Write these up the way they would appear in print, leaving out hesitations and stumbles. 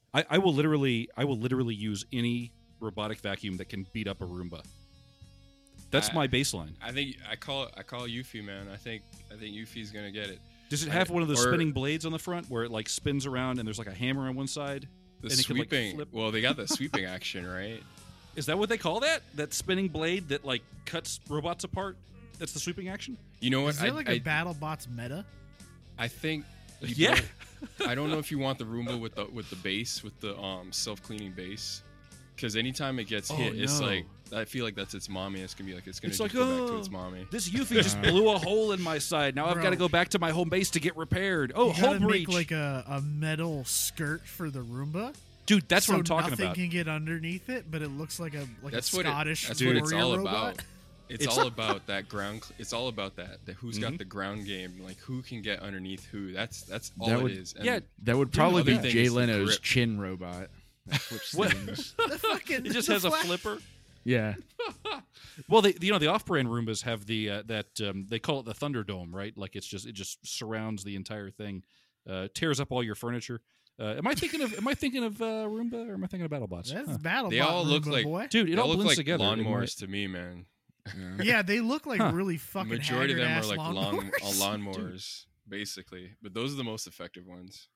I will literally use any robotic vacuum that can beat up a Roomba. That's my baseline. I think I call Eufy, man. I think Eufy's gonna get it. Does it have one of those spinning blades on the front where it like spins around and there's like a hammer on one side? The and sweeping. it can, like, flip? Well, they got the sweeping action, right? Is that what they call that? That spinning blade that like cuts robots apart? That's the sweeping action? You know what? Is there like a BattleBots meta? I think. Yeah. I don't know if you want the Roomba with the base, with the self-cleaning base, because anytime it gets hit, it's like I feel like that's its mommy. It's gonna go back to its mommy. This Eufy just blew a hole in my side. Now I've got to go back to my home base to get repaired. Oh, hole breach! Make like a metal skirt for the Roomba. Dude, that's what I'm talking about. Nothing can get underneath it, but it looks like a Scottish that's warrior what it's all robot. about. It's all about that ground. It's all about that who's got the ground game, like who can get underneath who. That's all it is. And that would probably be thing Jay is the Leno's grip. chin robot. That flips things. It just has a flipper. Yeah. Well, the off-brand Roombas have the they call it the Thunderdome, right? Like it just surrounds the entire thing, tears up all your furniture. Am I thinking of Roomba or am I thinking of BattleBots? That's BattleBot. They all look Roomba, like boy. Dude, it all blends like together. lawnmowers to me, man. Yeah, they look like really fucking. Majority of them are like lawnmowers. lawnmowers, basically. But those are the most effective ones.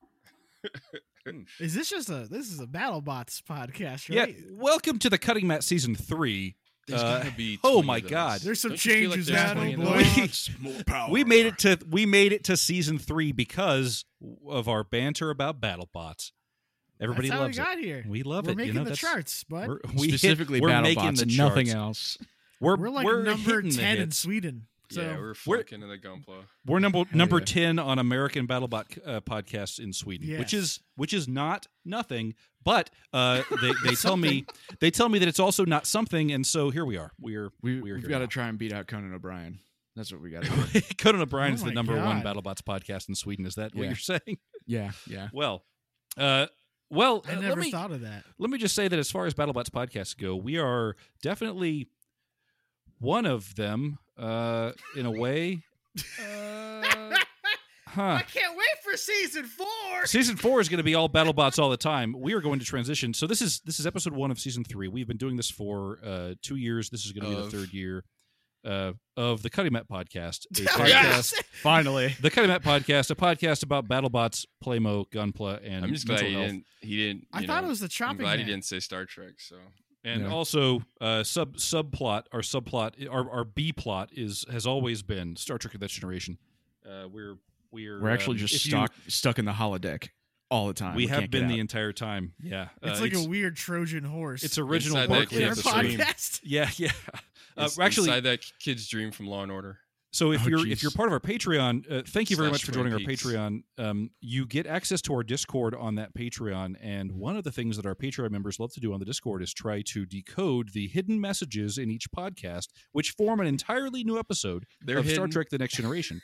Is this just this is a BattleBots podcast, right? Yeah. Welcome to the Cutting Mat Season 3. There's gotta be 20 oh my of those. God! There's some Don't you feel like changes, there's Adam 20 of boy. those? More power. We made it to Season 3 because of our banter about BattleBots. Everybody That's how loves we got it. here. We love We're it. making You know, the that's- charts, bud. Specifically we're making BattleBots the and nothing charts. else. We're like number hitting the 10 in hits. Sweden. So Yeah, we're flunking into the Gunpla. We're number yeah. 10 on American BattleBot podcasts in Sweden, Yes. which is not nothing. But they tell me that it's also not something, and so here we are. We're We've here got to now. try and beat out Conan O'Brien. That's what we got to do. Conan O'Brien is Oh the my number one God. BattleBots podcast in Sweden. Is that what Yeah. you're saying? Yeah. Well, I let never me thought of that. let me just say that as far as BattleBots podcasts go, we are definitely one of them in a way. I can't wait for season 4. Season 4 is going to be all BattleBots all the time. We are going to transition. So this is episode 1 of season 3. We've been doing this for 2 years. This is going to be the third year of the Cutting Mat podcast. A podcast. Finally. The Cutting Mat podcast, a podcast about BattleBots, Playmo, Gunpla, and I'm just glad mental health. he didn't. I thought it was the chopping I'm glad mat. he didn't say Star Trek. So And Yeah. also, subplot, our B plot has always been Star Trek: The Next Generation. We're actually just if you- stuck in the holodeck all the time. We have can't been get the out. entire time. Yeah, It's like a weird Trojan horse. it's original Inside that Berkeley in our kid's episode. dream. podcast. Yeah. it's Actually, inside that kid's dream from Law and Order. so if Oh, you're jeez. part of our Patreon, thank you very much Slash for joining our Twin Peaks. Patreon. You get access to our Discord on that Patreon, and one of the things that our Patreon members love to do on the Discord is try to decode the hidden messages in each podcast, which form an entirely new episode They're of Star hidden. Trek: The Next Generation.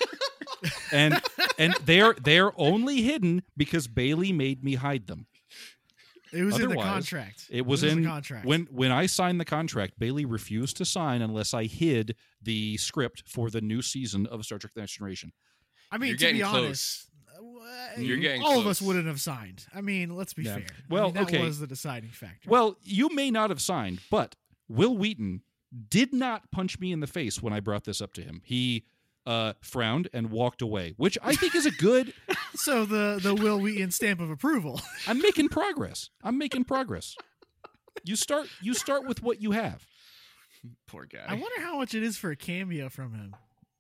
and they're only hidden because Bailey made me hide them. It was in the Otherwise, contract. It was in in the contract. when I signed the contract. Bailey refused to sign unless I hid the script for the new season of Star Trek: The Next Generation. I mean, You're to be getting honest, You're getting all of close. us wouldn't have signed. I mean, let's be Yeah. fair. Well, that okay. was the deciding factor. Well, you may not have signed, but Will Wheaton did not punch me in the face when I brought this up to him. He frowned and walked away, which I think is a good. So the Will Wheaton stamp of approval. I'm making progress. You start with what you have. Poor guy. I wonder how much it is for a cameo from him.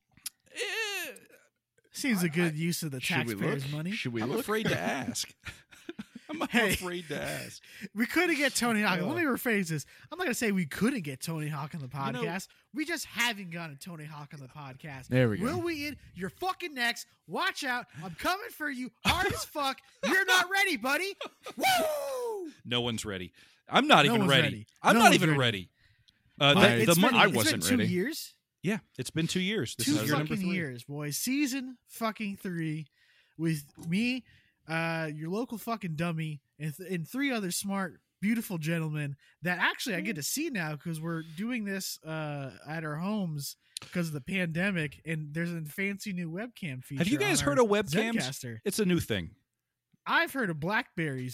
Eh, Seems a good use of the Should we taxpayers' look? money. Should we I'm look? afraid to ask. I'm Hey. afraid to ask. We couldn't get Tony Hawk. Let me rephrase this. I'm not going to say we couldn't get Tony Hawk on the You know- podcast. We just haven't gotten Tony Hawk on the podcast. There we go. Will Wheaton, you're fucking next. Watch out. I'm coming for you hard as fuck. You're not ready, buddy. Woo! No one's ready. I'm not No even one's ready. ready. I'm No not one's even ready. ready. But The it's money. been, I it's wasn't been 2 ready. years. Yeah, it's been 2 years. This 2 is year number fucking 3. years, boys. Season fucking 3 with me, your local fucking dummy, and 3 other smart, beautiful gentlemen that actually I get to see now because we're doing this at our homes because of the pandemic, and there's a fancy new webcam feature. Have you guys on heard our of webcams? Zencaster. It's a new thing. I've heard of Blackberries.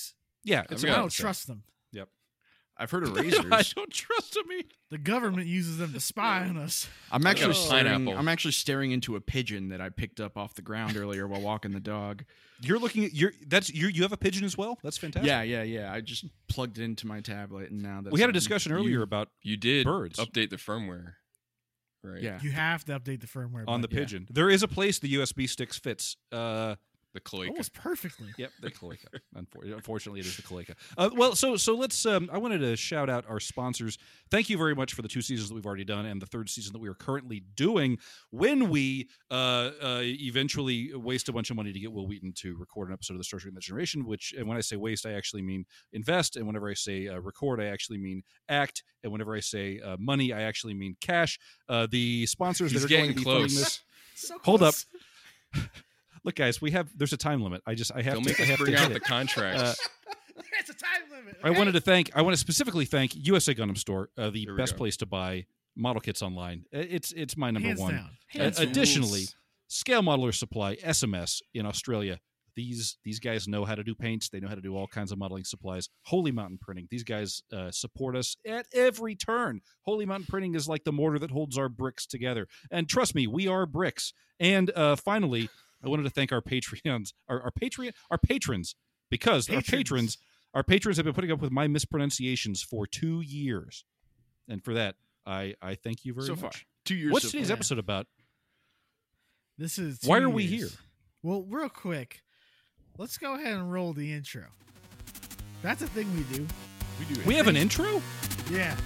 Yeah, it's I I Yeah. don't trust them. I've heard of I razors. don't trust him. The government uses them to spy on us. I'm actually Oh. staring. Pineapple. I'm actually staring into a pigeon that I picked up off the ground earlier while walking the dog. You're looking at you have a pigeon as well? That's fantastic. Yeah. I just plugged it into my tablet, and now that's We had a on. discussion earlier about You did Birds. update the firmware, right? Yeah. You have to update the firmware on the button. pigeon. There is a place the USB sticks fits. The cloaca. Almost perfectly. Yep, the Cloaca. Unfortunately, it is the Cloaca. Well, so let's. I wanted to shout out our sponsors. Thank you very much for the 2 seasons that we've already done and the 3rd season that we are currently doing. When we eventually waste a bunch of money to get Will Wheaton to record an episode of the Star Trek Next Generation, which, and when I say waste, I actually mean invest, and whenever I say record, I actually mean act, and whenever I say money, I actually mean cash. The sponsors He's that are going to getting be funding close. this. So Hold up. close. Look, guys, there's a time limit. I have Don't to. make I us have to bring hit out it. the contracts. It's a time limit. I wanted to specifically thank USA Gundam Store, the Here we best go. place to buy model kits online. It's my number Hands one. down. Hands down. Additionally, Scale Modeler Supply SMS in Australia. These guys know how to do paints. They know how to do all kinds of modeling supplies. Holy Mountain Printing. These guys support us at every turn. Holy Mountain Printing is like the mortar that holds our bricks together. And trust me, we are bricks. And finally, I wanted to thank our Patreons, our patrons, because our patrons have been putting up with my mispronunciations for 2 years, and for that, I thank you very So much. far, 2 years. What's so today's far. episode about? This is Why 2 are we years. here? Well, real quick, let's go ahead and roll the intro. That's a thing we do. We have an intro? Yeah.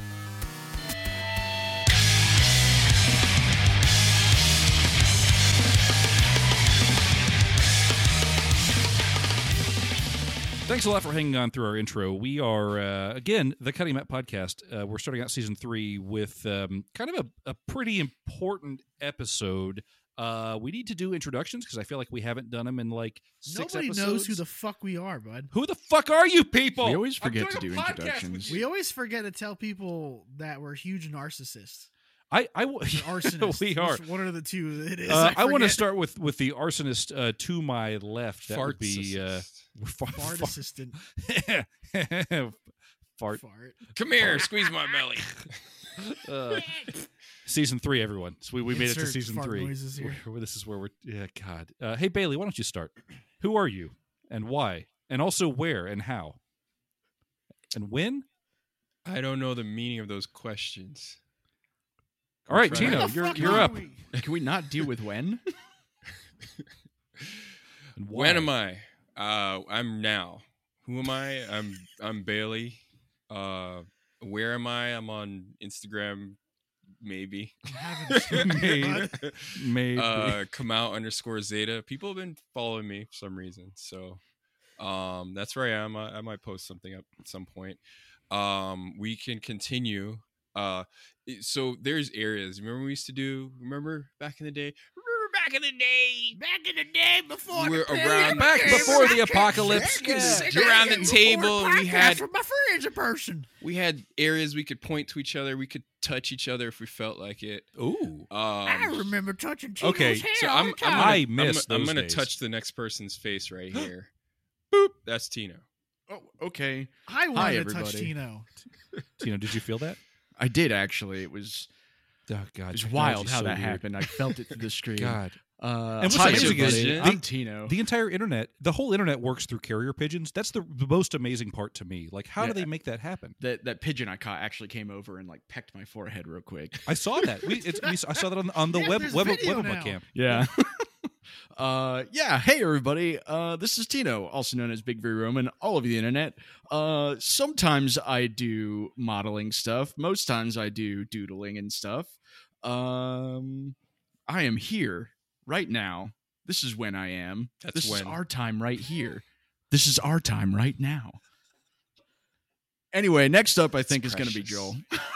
Thanks a lot for hanging on through our intro. We are, again, the Cutting Map Podcast. We're starting out season 3 with kind of a pretty important episode. We need to do introductions because I feel like we haven't done them in like 6 Nobody episodes. knows who the fuck we are, bud. Who the fuck are you people? We always I'm forget doing to a do podcast introductions. with you. We always forget to tell people that we're huge narcissists. I Or arsonists. we are. What are the two it is? I want to forget. start with the arsonist to my left. That would be Fart assistant. Fart. Fart. Come here, squeeze my belly. Season 3, everyone. So we made it to Insert season fart 3. noises here. This is where we're. Yeah, God. Hey Bailey, why don't you start? Who are you, and why, and also where and how, and when? I don't know the meaning of those questions. All right, Try. Tino, Where the fuck you're are up. we? Can we not deal with when? And why? When am I? I'm now. Who am I? I'm Bailey. Where am I? I'm on Instagram. Maybe. I'm having Maybe. bud. Maybe. Kamau_Zeta. People have been following me for some reason. So that's where I am. I might post something up at some point. We can continue. So there's areas. Remember we used to do? Remember back in the day? Back in the day before we're the around Back before the apocalypse. sit around the table and we had with my friends in person. areas we could point to each other. We could touch each other if we felt like it. Ooh. I remember touching Tino's okay, hair So all the time. I miss I'm those gonna days. touch the next person's face right here. Boop. That's Tino. Oh, okay. I wanted to everybody. touch Tino. Tino, did you feel that? I did actually. It was Oh God, it was technology's wild how so that weird. happened. I felt it through the screen. God. And what's hi, amazing is everybody. the- I'm Tino. The entire internet, the whole internet works through carrier pigeons. That's the most amazing part to me. Like, how do Yeah. they make that happen? That pigeon I caught actually came over and like pecked my forehead real quick. I saw that. I saw that on the Yeah, web there's web video Webama now. camp. Yeah. Yeah. Hey, everybody. This is Tino, also known as Big V Roman, all over the internet. Sometimes I do modeling stuff. Most times I do doodling and stuff. I am here right now. This is when I am. That's this is when. our time right here. This is our time right now. Anyway, next up, I think, is going to be precious. Joel.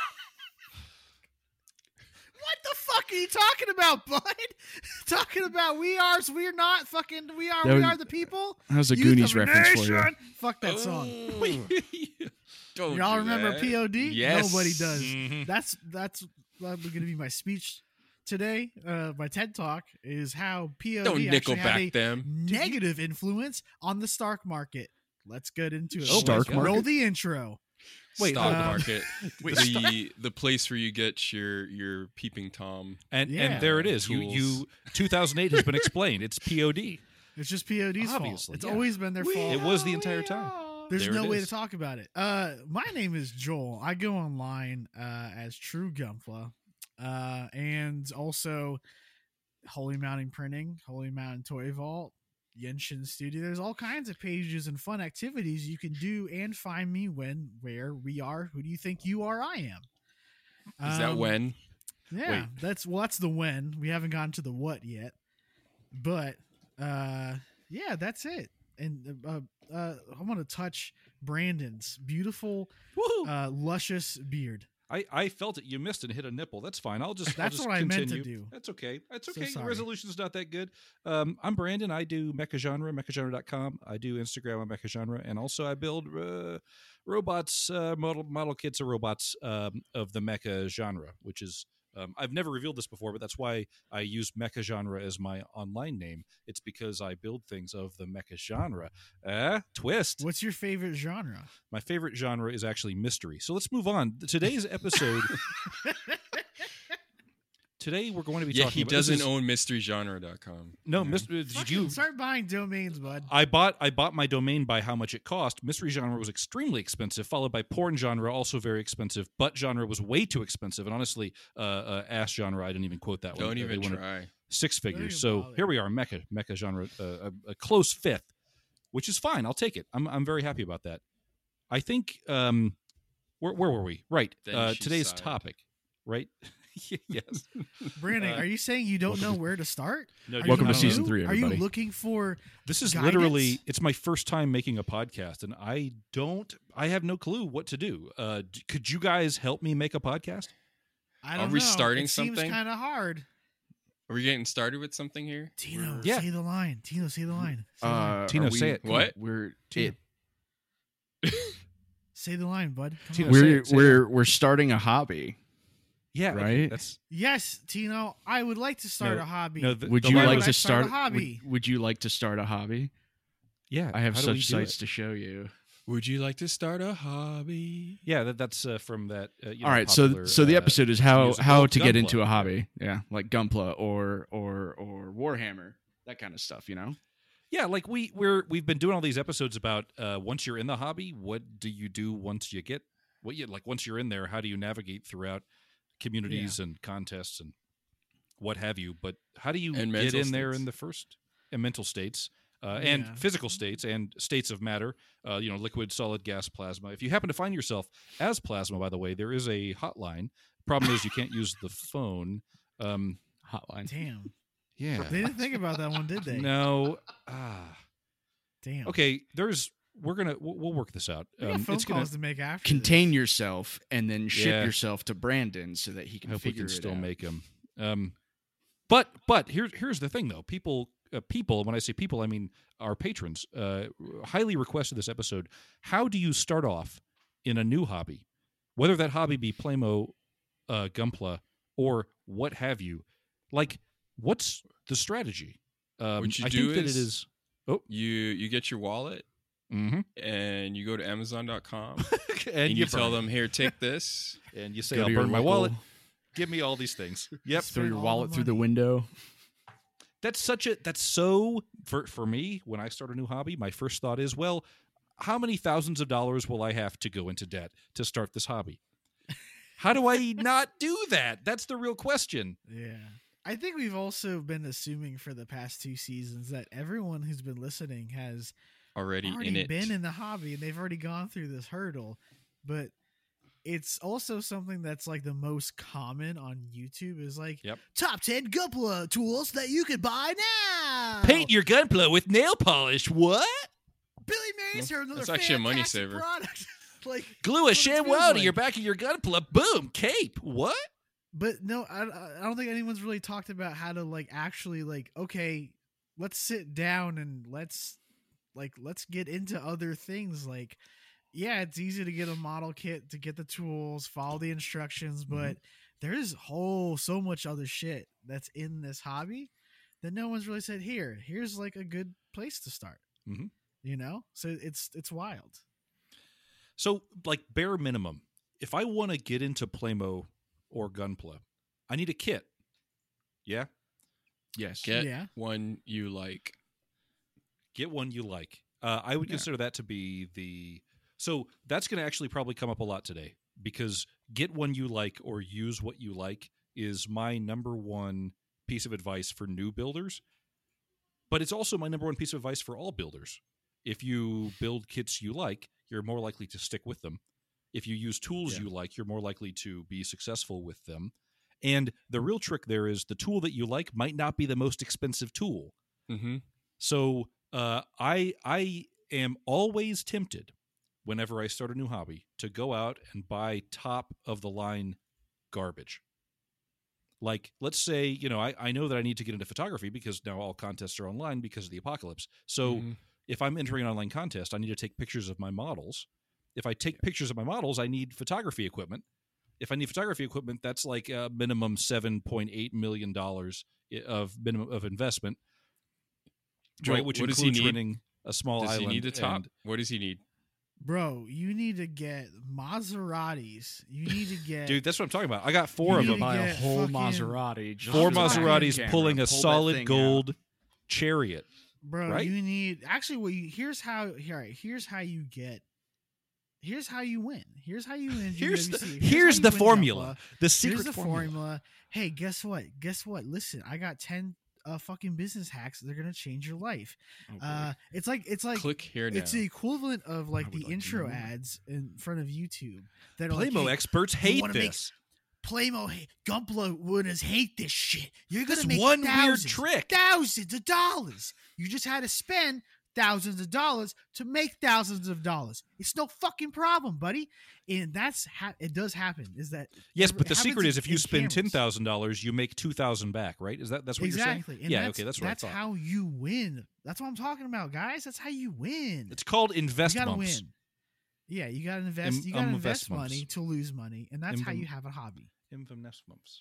What the fuck are you talking about, bud? Talking about we're not fucking we That are was- the people. That was a Youth Goonies of a reference for you. nation. Fuck that song. Don't Y'all do remember that. POD? Yes. Nobody does. Mhm. That's going to be my speech today. My TED talk is how POD Don't actually had Nickelback a them. negative influence on the stock market. let's get into it. Oh my Stark God. Market? Roll the intro. Wait, Stock hold on. market, Wait, the place where you get your peeping tom. and Yeah. there it is. Tools. You 2008 has been explained. It's POD. It's just POD's fault. Obviously, It's yeah. always been their fault. It was the entire time. There's There no it way is. to talk about it. My name is Joel. I go online as True Gunpla, and also Holy Mountain Printing, Holy Mountain Toy Vault, Yenshin Studio. There's all kinds of pages and fun activities you can do and find me where we are. Who do you think you are? I am. Is that when? Yeah, Wait. that's the when. We haven't gotten to the what yet, but yeah, that's it. And I want to touch Brandon's beautiful, Woohoo! luscious beard. I felt it. You missed and hit a nipple. That's fine. I'll just That's I'll just what I meant to continue. do. That's okay. That's So okay. Your sorry. resolution's not that good. I'm Brandon. I do mecha genre, mechagenre.com. I do Instagram on mecha genre, and also I build robots, model kits of robots of the mecha genre, which is I've never revealed this before, but that's why I use mecha genre as my online name. It's because I build things of the mecha genre. Twist. What's your favorite genre? My favorite genre is actually mystery. So let's move on. Today's episode. Today we're going to be Yeah, talking. he about, doesn't this is- own mysterygenre.com. No, Yeah. Mr. Did Fucking you? start buying domains, bud? I bought my domain by how much it cost. Mystery genre was extremely expensive, followed by porn genre, also very expensive. Butt genre was way too expensive, and honestly, ass genre I didn't even quote that one. Don't They even wanted try. six Don't figures. even So bother. here we are, mecha genre, a close fifth, which is fine. I'll take it. I'm very happy about that. I think where were we? Right. Then she Today's sighed. topic. Right. Yes. Brandon, Uh, are you saying you don't welcome know to- where to start? No, Are Welcome you to new? season 3, Are you everybody. looking for? This is Guidance? literally it's my first time making a podcast, and I have no clue what to do. Could you guys help me make a podcast? I Are don't we know. starting it something? Seems kind of hard. Are we getting started with something here? Tino, Yeah. say the line. Tino, say the line. Say the line. Tino, are we- say it. What? We're Tino. Say the line, bud. Come Tino, on. say we're it, say we're starting a hobby. Yeah, okay, Right? that's Yes, Tino. I would like to start No, a hobby. no. Would the you line Why like would I to start a start? hobby? Would you like to start a hobby? Yeah, I have how do we such do sights it? to show you. Would you like to start a hobby? Yeah, that's from that. All right, so the episode is how musical to get Gunpla. into a hobby. Yeah, like Gunpla or Warhammer, that kind of stuff. You know. Yeah, like we've been doing all these episodes about once you're in the hobby, what do you do once you get once you're in there, how do you navigate throughout communities and contests and what have you? But how do you And get mental in there states. in the first and mental states and Yeah. physical states and states of matter? Liquid, solid, gas, plasma. If you happen to find yourself as plasma, by the way, there is a hotline. Problem is you can't use the phone. Hotline. Damn. Yeah. They didn't think about that one, did they? No. Damn. Okay. We'll work this out. We got phone It's gonna. calls to make after. Contain yourself and then ship Yeah. yourself to Brandon so that he I can hope we figure can it still out. make them. But here's the thing though. People. When I say people, I mean our patrons. Highly requested this episode. How do you start off in a new hobby, whether that hobby be Playmo, Gunpla, or what have you? Like, what's the strategy? What you I do think that it is- is. You get your wallet Mm-hmm. and you go to Amazon.com and and you burn tell it. them, "Here, take this." and you say, Go "I'll to your burn my local- wallet. Give me all these things." Yep. Spend Throw your all wallet the through the money. window. That's so for me when I start a new hobby, my first thought is, well, how many thousands of dollars will I have to go into debt to start this hobby? How do I not do that? That's the real question. Yeah. I think we've also been assuming for the past 2 seasons that everyone who's been listening has Already in already it. been in the hobby and they've already gone through this hurdle. But it's also something that's like the most common on YouTube is like Yep. top 10 Gunpla tools that you could buy now. Paint your Gunpla with nail polish. What? Billy Mays here, another That's actually a money fantastic saver. product. Like Glue a that's what it ShamWow feels to your like. back of your Gunpla. Boom. Cape. What? But no, I don't think anyone's really talked about how to like actually like, okay, let's sit down and let's get into other things. Like, yeah, it's easy to get a model kit, to get the tools, follow the instructions, but there's so much other shit that's in this hobby that no one's really said, here's like a good place to start. Mhm. So it's wild. So, like, bare minimum, if I want to get into Playmo or Gunpla, I need a kit. Yeah? Yes. Get Yeah. one you like. Get one you like. I would consider that to be the... So that's going to actually probably come up a lot today, because get one you like or use what you like is my number one piece of advice for new builders. But it's also my number one piece of advice for all builders. If you build kits you like, you're more likely to stick with them. If you use tools you like, you're more likely to be successful with them. And the real trick there is the tool that you like might not be the most expensive tool. Mm-hmm. So I am always tempted, whenever I start a new hobby, to go out and buy top of the line garbage. Like, let's say, I know that I need to get into photography because now all contests are online because of the apocalypse. So if I'm entering an online contest, I need to take pictures of my models. If I take pictures of my models, I need photography equipment. If I need photography equipment, that's like a minimum $7.8 million of investment. Joel, right, which what does he includes need? renting a small Does island. he need the top? and- What does he need? Bro, you need to get Maseratis. You need to get Dude, that's what I'm talking about. I got four of You them. need to Buy a get whole fucking- Maserati. Just Four with a Maseratis camera, pulling a pull that solid thing out. gold chariot. Bro, right? you need actually. Here's how you get. Here's how you win. Here's how you win. Here's the, GWC. here's how the you win formula. Gunpla. The secret Here's the formula. formula. Hey, guess what? Listen, I got 10 fucking business hacks. They're gonna change your life. Oh, boy. It's like Click here now. it's the equivalent of I like would the like to intro know more. ads in front of YouTube that are like, Playmo hey, experts hate wanna make- this. Playmo, Gunpla winners hate this shit. You're gonna This make one weird thousands, trick. thousands of dollars. You just had to spend thousands of dollars to make thousands of dollars. It's no fucking problem, buddy. And that's it does happen. Is that Yes, it but the happens secret is if you in spend cameras. $10,000, you make $2,000 back, right? That's what Exactly. you're saying? And Yeah, that's, okay, that's what I that's thought. how you win. That's what I'm talking about, guys. That's how you win. It's called You invest gotta bumps. win. Yeah, you gotta invest. You gotta invest investments. money to lose money, and that's how Invem- you have a hobby. Invest bumps.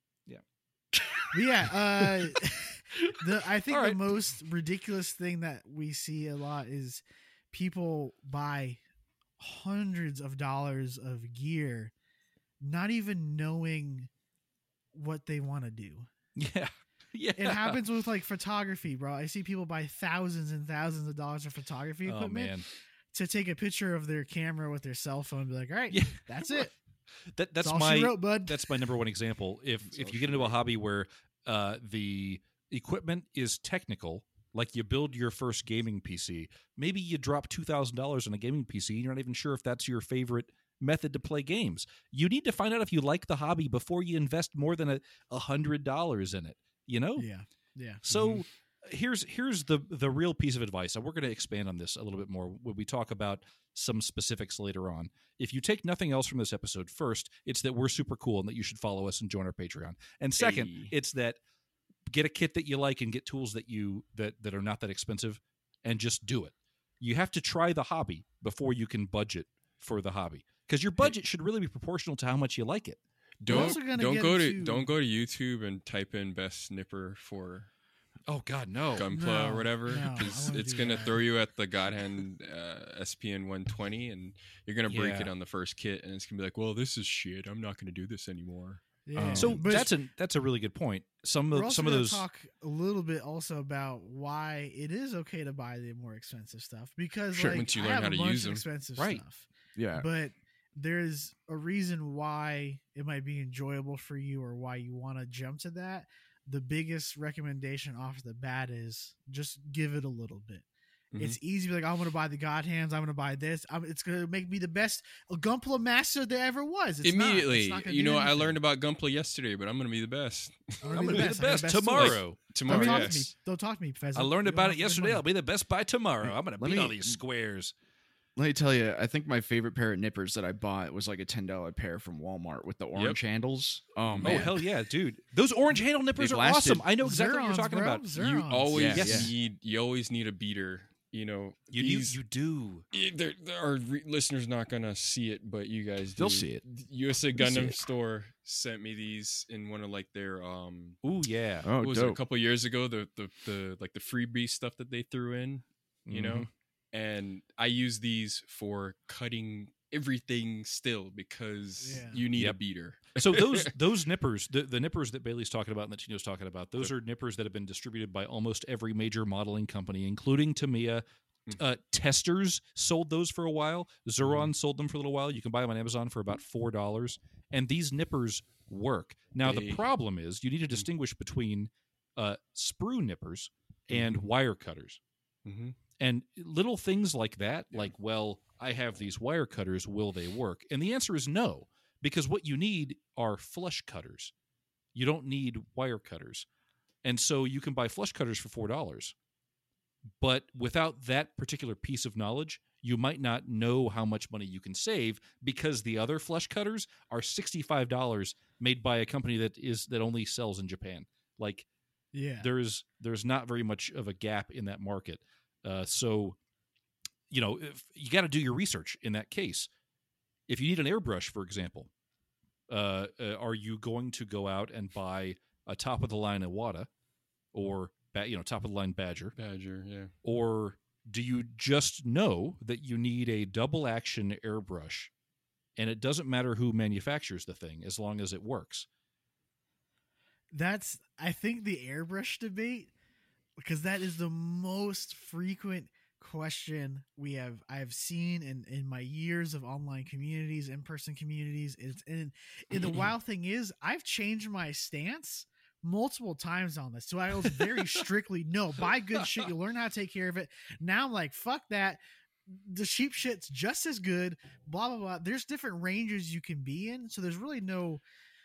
But yeah, I think All the right. most ridiculous thing that we see a lot is people buy hundreds of dollars of gear, not even knowing what they want to do. Yeah. Yeah. It happens with like photography, bro. I see people buy thousands and thousands of dollars of photography Oh, equipment man. to take a picture of their camera with their cell phone and be like, all right, Yeah. that's it. That's That's all my she wrote, bud. that's my number one example. If That's if all you she get into a wrote. hobby where the equipment is technical, like you build your first gaming PC, maybe you drop $2,000 on a gaming PC and you're not even sure if that's your favorite method to play games. You need to find out if you like the hobby before you invest more than $100 in it. Yeah. So here's the real piece of advice, and we're going to expand on this a little bit more when we talk about some specifics later on. If you take nothing else from this episode, first, it's that we're super cool and that you should follow us and join our Patreon. And second, Hey. it's that get a kit that you like and get tools that that are not that expensive, and just do it. You have to try the hobby before you can budget for the hobby, because your budget should really be proportional to how much you like it. We're also gonna get into- don't go to YouTube and type in best snipper for Oh God, no! Gunpla No, or whatever, no, I because wouldn't it's do gonna that. throw you at the Godhand SPN 120, and you're gonna break Yeah. it on the first kit, and it's gonna be like, well, this is shit. I'm not gonna do this anymore. Yeah. So But that's a really good point. Some we're of also some of gonna those. talk a little bit also about why it is okay to buy the more expensive stuff, because Sure, like, once you I learn have how a to bunch use of them. expensive Right. stuff, Yeah. but there's a reason why it might be enjoyable for you or why you want to jump to that. The biggest recommendation off the bat is just give it a little bit. Mhm. It's easy to be like, I'm going to buy the God Hands. I'm going to buy this. It's going to make me the best Gunpla master there ever was. It's not. Immediately, It's not gonna you do know, I anything. learned about Gunpla yesterday, but I'm gonna be the best I'm I'm going gonna be the best too. tomorrow. tomorrow. Don't talk to me. Yes. Don't talk to me, Fez. I learned You don't about have it to make yesterday. money. I'll be the best by tomorrow. I'm gonna Let beat all me- these squares. Let me tell you, I think my favorite pair of nippers that I bought was like a $10 pair from Walmart with the orange handles. Oh Oh man, hell yeah, dude! Those orange handle nippers They've are awesome. lasted- I know exactly what Zerons, you're talking bro. about. You Zerons. always Yes. you always need a beater. You know, You these- do. Our listeners not gonna see it, but you guys do. They'll see it. USA They'll see Gundam it. store sent me these in one of like their Ooh yeah. Oh, what was it, a dope. couple years ago, the like the freebie stuff that they threw in, you know. and I use these for cutting everything still because Yeah. you need a Yep. beater. So those nippers, the nippers that Bailey's talking about and that Tino's talking about, those are nippers that have been distributed by almost every major modeling company, including Tamiya. Testers sold those for a while. Xuron sold them for a little while. You can buy them on Amazon for about $4. And these nippers work. Now, the problem is you need to distinguish between sprue nippers and wire cutters. Mm-hmm. And little things like that, like, well, I have these wire cutters, will they work? And the answer is no, because what you need are flush cutters. You don't need wire cutters. And so you can buy flush cutters for $4. But without that particular piece of knowledge, you might not know how much money you can save because the other flush cutters are $65 made by a company that only sells in Japan. Like, Yeah. there's not very much of a gap in that market. So, if you got to do your research in that case. If you need an airbrush, for example, are you going to go out and buy a top of the line Iwata or top of the line Badger? Badger, yeah. Or do you just know that you need a double action airbrush, and it doesn't matter who manufactures the thing as long as it works? That's, I think, the airbrush debate, because that is the most frequent question I've seen in my years of online communities, in-person communities. And the wild thing is, I've changed my stance multiple times on this. So I was very strictly, no, buy good shit, you learn how to take care of it. Now I'm like, fuck that. The cheap shit's just as good, blah blah blah. There's different ranges you can be in, so there's really no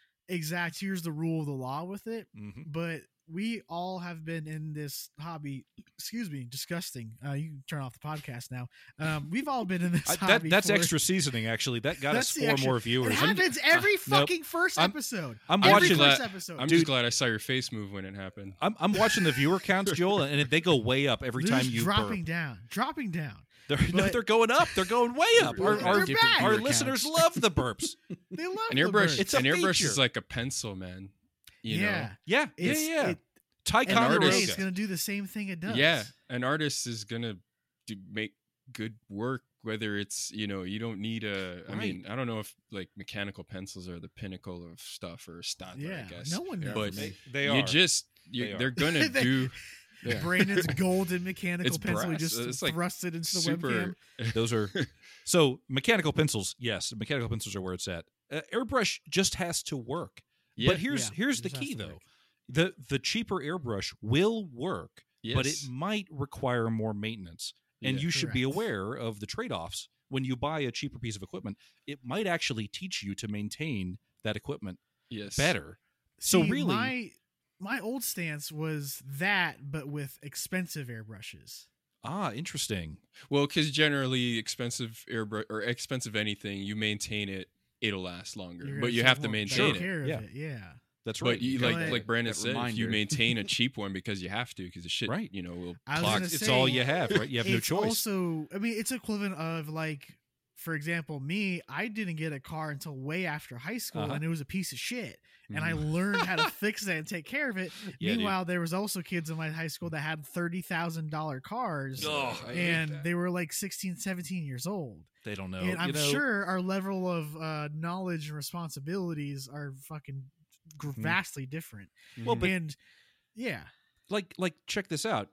exact here's the rule of the law with it. Mm-hmm. But we all have been in this hobby. Excuse me, disgusting. You can turn off the podcast now. We've all been in this hobby. That's for- extra seasoning, actually. That got us That's the 4 extra- more viewers. It happens every Nope. fucking first I'm- episode. I'm Every watching first that. episode. I'm Dude. just glad I saw your face move when it happened. I'm watching the viewer counts, Joel, and they go way up every They're time just you dropping burp. down. They're going up. They're going way up. They're back. Our listeners love the burps. They love An the airbrush, birds. It's a an airbrush feature. is like a pencil, man. You know? Yeah, It's- yeah. it- Ty And one day artist- it's going to do the same thing it does. Yeah, an artist is gonna make good work. Whether it's you don't need a. I mean, I don't know if like mechanical pencils are the pinnacle of stuff or Stadler. Yeah, I guess no one knows. But They you are. just They are. they're gonna They- do. Brandon's golden mechanical It's pencil. He brass. just It's like thrust it into the super. webcam. Those are so mechanical pencils. Yes, mechanical pencils are where it's at. Airbrush just has to work. Yeah, But here's Yeah, the it just has key to though. work. The cheaper airbrush will work, but it yes. might require more maintenance. And Yeah. you should be Correct. aware of the trade-offs when you buy a cheaper piece of equipment. It might actually teach you to maintain that equipment yes better. So See, really, my old stance was that, but with expensive airbrushes. interesting. Well, because generally expensive airbrush or expensive anything, you maintain it, it'll last longer. You're but gonna you take have to more maintain better it. care of Yeah. it. Yeah. That's right. But you, But- like Brandon That said, if you reminder. maintain a cheap one because you have to, because the shit, Right. will I was clog. gonna It's say, all you have, right? You have no It's choice. Also, I mean, it's equivalent of like, for example, me. I didn't get a car until way after high school, Uh-huh. and it was a piece of shit. And I Mhm. learned how to fix it and take care of it. Yeah, dude. Meanwhile, there was also kids in my high school that had $30,000 cars, Oh, I hate and that. they were like 16, 17 years old. They don't know. And I'm you know, sure our level of knowledge and responsibilities are fucking vastly different. Well, but And yeah, like check this out.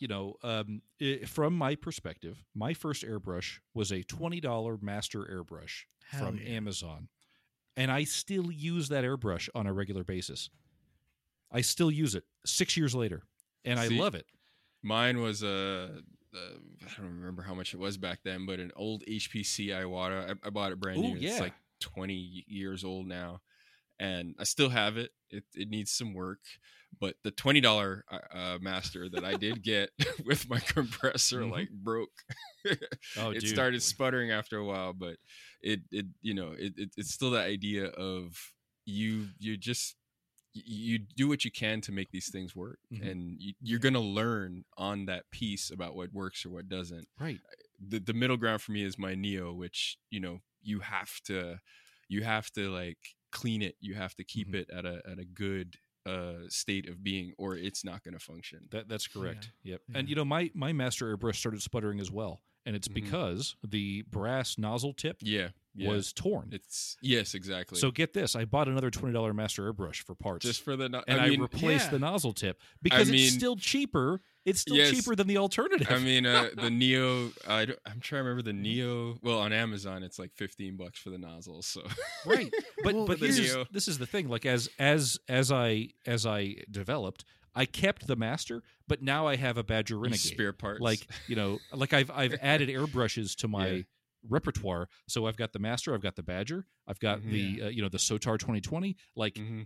From my perspective, my first airbrush was a $20 master airbrush Hell from yeah. Amazon, and I still use that airbrush on a regular basis. I still use it 6 years later, and I See, love it. Mine was I don't remember how much it was back then, but an old HPC Iwata. I bought it brand Ooh, new. yeah. It's like 20 years old now, and I still have it. It needs some work, but the $20 master that I did get with my compressor Mhm. like broke. Oh, it dude. started sputtering after a while, but it's still that idea of you do what you can to make these things work, Mhm. and you're gonna learn on that piece about what works or what doesn't. Right. The middle ground for me is my Neo, which you have to like clean it, you have to keep Mhm. it at a good state of being, or it's not going to function. That's correct. Yep. Yeah. And my master airbrush started sputtering as well, and it's Mhm. because the brass nozzle tip Yeah. was torn. Yes, exactly. So get this: I bought another $20 Master Airbrush for parts, just for the and I mean, replaced yeah. the nozzle tip because it's mean- still cheaper. It's still Yes. cheaper than the alternative. I mean, the Neo. I'm trying to remember the Neo. Well, on Amazon, it's like $15 for the nozzle. So right, but Well, but the this is, Neo. this is the thing. Like as I developed, I kept the Master, but now I have a Badger you Renegade. spare parts. Like like I've added airbrushes to my Yeah. repertoire. So I've got the Master, I've got the Badger, I've got Mhm. the Sotar 2020. Like Mhm.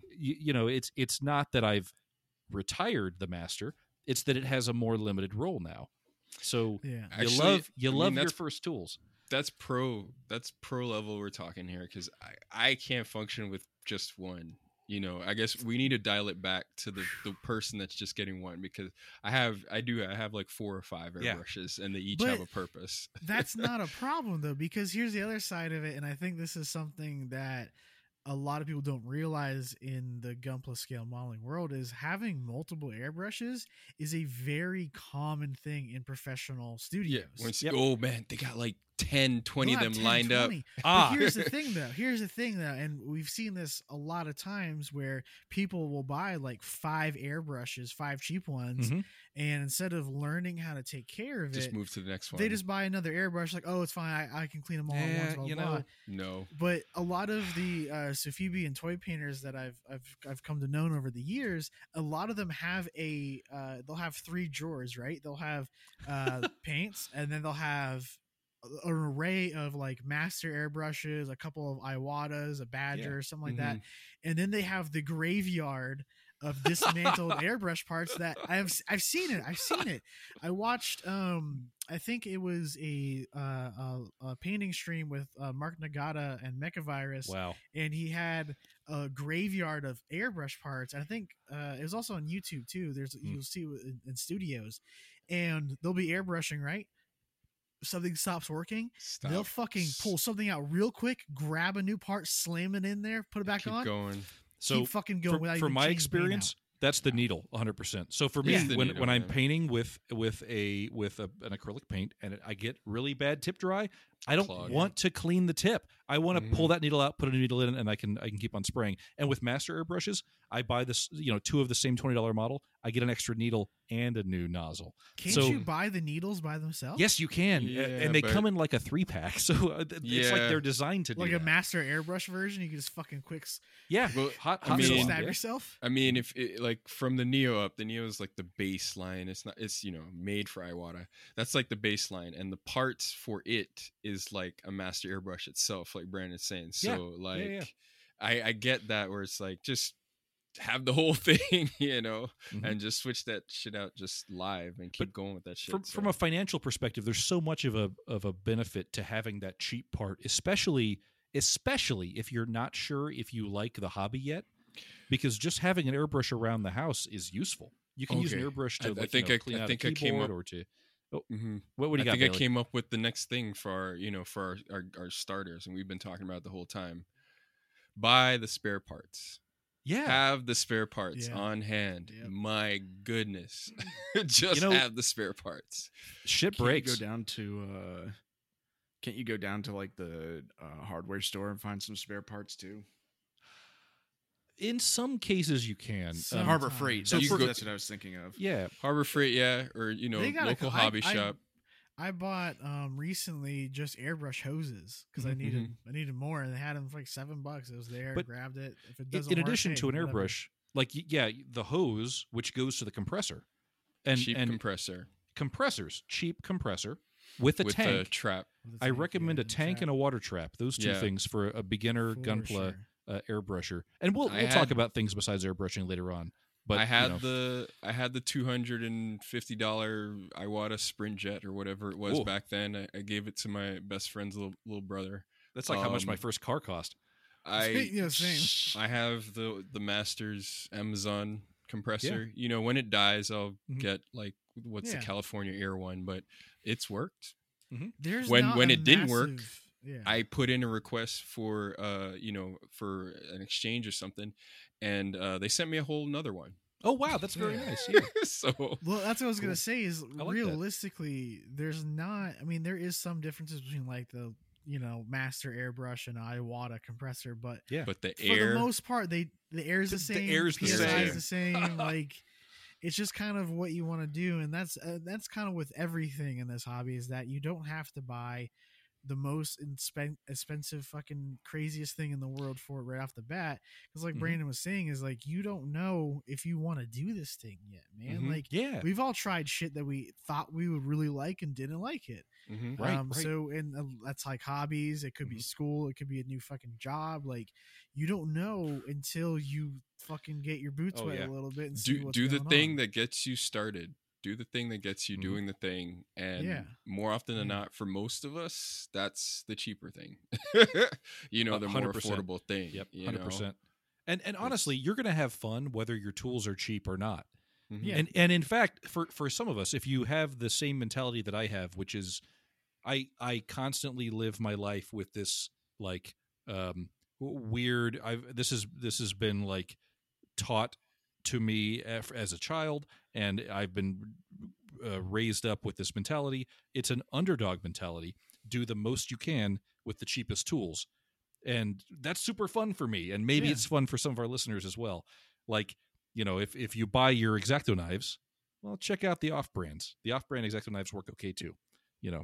it's not that I've retired the Master; it's that it has a more limited role now. So Yeah. Actually, you I mean, love your that's- first tools. That's pro level we're talking here, because I can't function with just one. I guess we need to dial it back to the person that's just getting one, because I have like 4 or 5 Yeah. airbrushes, and they each But- have a purpose. That's not a problem though, because here's the other side of it, and I think this is something that a lot of people don't realize in the Gunpla scale modeling world, is having multiple airbrushes is a very common thing in professional studios. Yep. Oh man, they got like 10, 20 of They'll them have 10, lined 20. up. But here's the thing though, and we've seen this a lot of times where people will buy like 5 airbrushes, 5 cheap ones, Mhm. and instead of learning how to take care of Just it, move to the next one. they just buy another airbrush, like, oh, it's fine, I can clean them all at once, blah, you blah, know, blah. No. But a lot of the Sofibi toy painters that I've come to know over the years, a lot of them have they'll have 3 drawers, right? They'll have paints, and then they'll have an array of like Master airbrushes, a couple of Iwatas, a Badger, something like that, and then they have the graveyard of dismantled airbrush parts that I've seen it. I watched I think it was a painting stream with Mark Nagata and Mechavirus, Wow. and he had a graveyard of airbrush parts. And I think it was also on YouTube too. You'll see it in studios, and they'll be airbrushing, right? Something stops working, Stop. they'll fucking pull something out real quick, grab a new part, slam it in there, put it back Keep on, going. So keep fucking going. without from even my changing paint out. experience, that's the needle 100%. So for me, It's the when needle, I'm yeah. painting with an acrylic paint and I get really bad tip dry, I don't Clog. want to clean the tip. I want to pull Mhm. that needle out, put a new needle in, and I can keep on spraying. And with Master airbrushes, I buy this 2 of the same $20 model. I get an extra needle and a new nozzle. Can't So- you buy the needles by themselves? Yes, you can, Yeah, and they but- come in like a 3-pack. So it's like Yeah. they're designed to do like a that. Master airbrush version. You can just fucking quick Yeah, Well, hot I mean- swap, stab yeah. yourself. I mean, if it, like from the Neo up, the Neo is like the baseline. It's made for Iwata. That's like the baseline, and the parts for it is like a Master airbrush itself, like Brandon's saying. So Yeah. like, yeah. I get that, where it's like just have the whole thing, Mhm. and just switch that shit out just live and keep going with that shit. From a financial perspective, there's so much of a benefit to having that cheap part, especially if you're not sure if you like the hobby yet, because just having an airbrush around the house is useful. You can use an Okay. airbrush to clean out a I came keyboard up- or to Mhm. what do you I got? think I Bailey? came up with the next thing for our starters, and we've been talking about it the whole time. Buy the spare parts. Yeah, Have the spare parts Yeah. on hand. Yep. My goodness, just have the spare parts. shit Can't you breaks. go down to can't you go down to like the hardware store and find some spare parts too? In some cases, you can. Some- Harbor Sometimes. Freight. So That's, you go- that's what I was thinking of. yeah, Harbor Freight, yeah, or They got a local co- hobby I- shop. I bought recently just airbrush hoses because I Mhm. needed more, and they had them for like $7. It was there, But grabbed it. If it in doesn't work, addition hey, to an whatever. airbrush, the hose which goes to the compressor, and Cheap and compressor compressors, cheap compressor with a with tank. the trap. With the I tank, recommend yeah, a tank trap. and a water trap. Those two Yeah. things for a beginner For gunpla sure. airbrusher. And we'll I talk had- about things besides airbrushing later on. But I had the $250 Iwata Sprint Jet or whatever it was Ooh. back then. I gave it to my best friend's little brother. that's like how much my um, first car cost. Yeah, same. I have the Masters Amazon compressor. When it dies, I'll Mhm. get like what's Yeah. the California Air one, but it's worked. There's when not it a didn't work, massive- yeah. I put in a request for for an exchange or something, and they sent me a whole another one. Oh wow, that's very nice. Yeah. So Well, that's what I was gonna Cool. say. Is I like that. realistically, there's not. I mean, there is some differences between like the master airbrush and Iwata compressor, but Yeah. but the for air the most part, the air is the The same. air's the PSI same. is the same. Like, it's just kind of what you want to do, and that's kind of with everything in this hobby is that you don't have to buy the most expensive fucking craziest thing in the world for it right off the bat, because like Mhm. Brandon was saying, is like you don't know if you want to do this thing yet, man. Mhm. Like, Yeah. we've all tried shit that we thought we would really like and didn't like it. Mhm. Right, right. So, and that's like hobbies. It could be Mhm. school. It could be a new fucking job. Like, you don't know until you fucking get your boots Oh, wet yeah. a little bit and see what's Do the going thing on. that gets you started. Do the thing that gets you Mhm. doing the thing, and Yeah. more often than Yeah. not, for most of us, that's the cheaper thing. The more 100%. affordable thing. Yep. you 100%. And honestly, you're going to have fun whether your tools are cheap or not. know? Mhm. Yeah. And in fact, for some of us, if you have the same mentality that I have, which is I constantly live my life with this like weird this has been like taught to me as a child, and I've been raised up with this mentality. It's an underdog mentality. Do the most you can with the cheapest tools, and that's super fun for me, and maybe Yeah. it's fun for some of our listeners as well. Like, if you buy your X-Acto knives, well, check out the off brands. The off brand X-Acto knives work okay too. Yeah.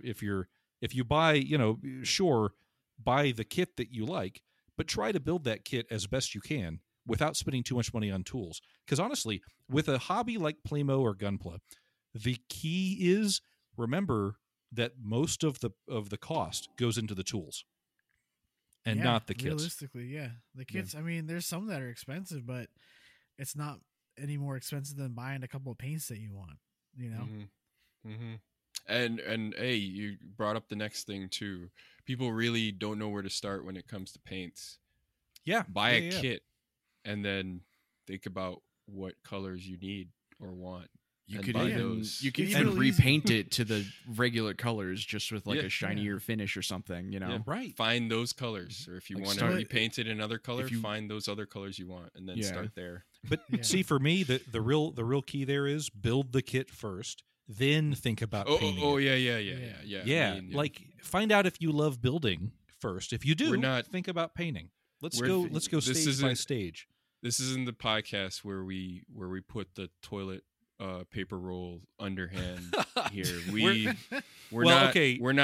If you buy, sure, buy the kit that you like, but try to build that kit as best you can without spending too much money on tools. Because honestly, with a hobby like Playmo or Gunpla, the key is remember that most of the cost goes into the tools and Yeah, not the kits. Realistically, yeah, the kits. I mean, there's some that are expensive, but it's not any more expensive than buying a couple of paints that you want. Mm-hmm. And hey, you brought up the next thing too. People really don't know where to start when it comes to paints. Yeah, Buy yeah, a yeah. kit and then think about what colors you need or want. You And could buy even those. you could It's even really easy. repaint it to the regular colors, just with like Yeah. a shinier finish or something. Yeah. Right. Find those colors, or if you Like want start- to repaint it another color, if you- find those other colors you want, and then Yeah. start there. But Yeah. see, for me, the real key there is build the kit first, then think about painting it. Yeah. Yeah, I mean, like find out if you love building first. If you do, We're not- think about painting. Let's we're- go. Let's go this stage by isn't- stage. this isn't the podcast where we put the toilet paper roll underhand here. We're Well, not okay. We're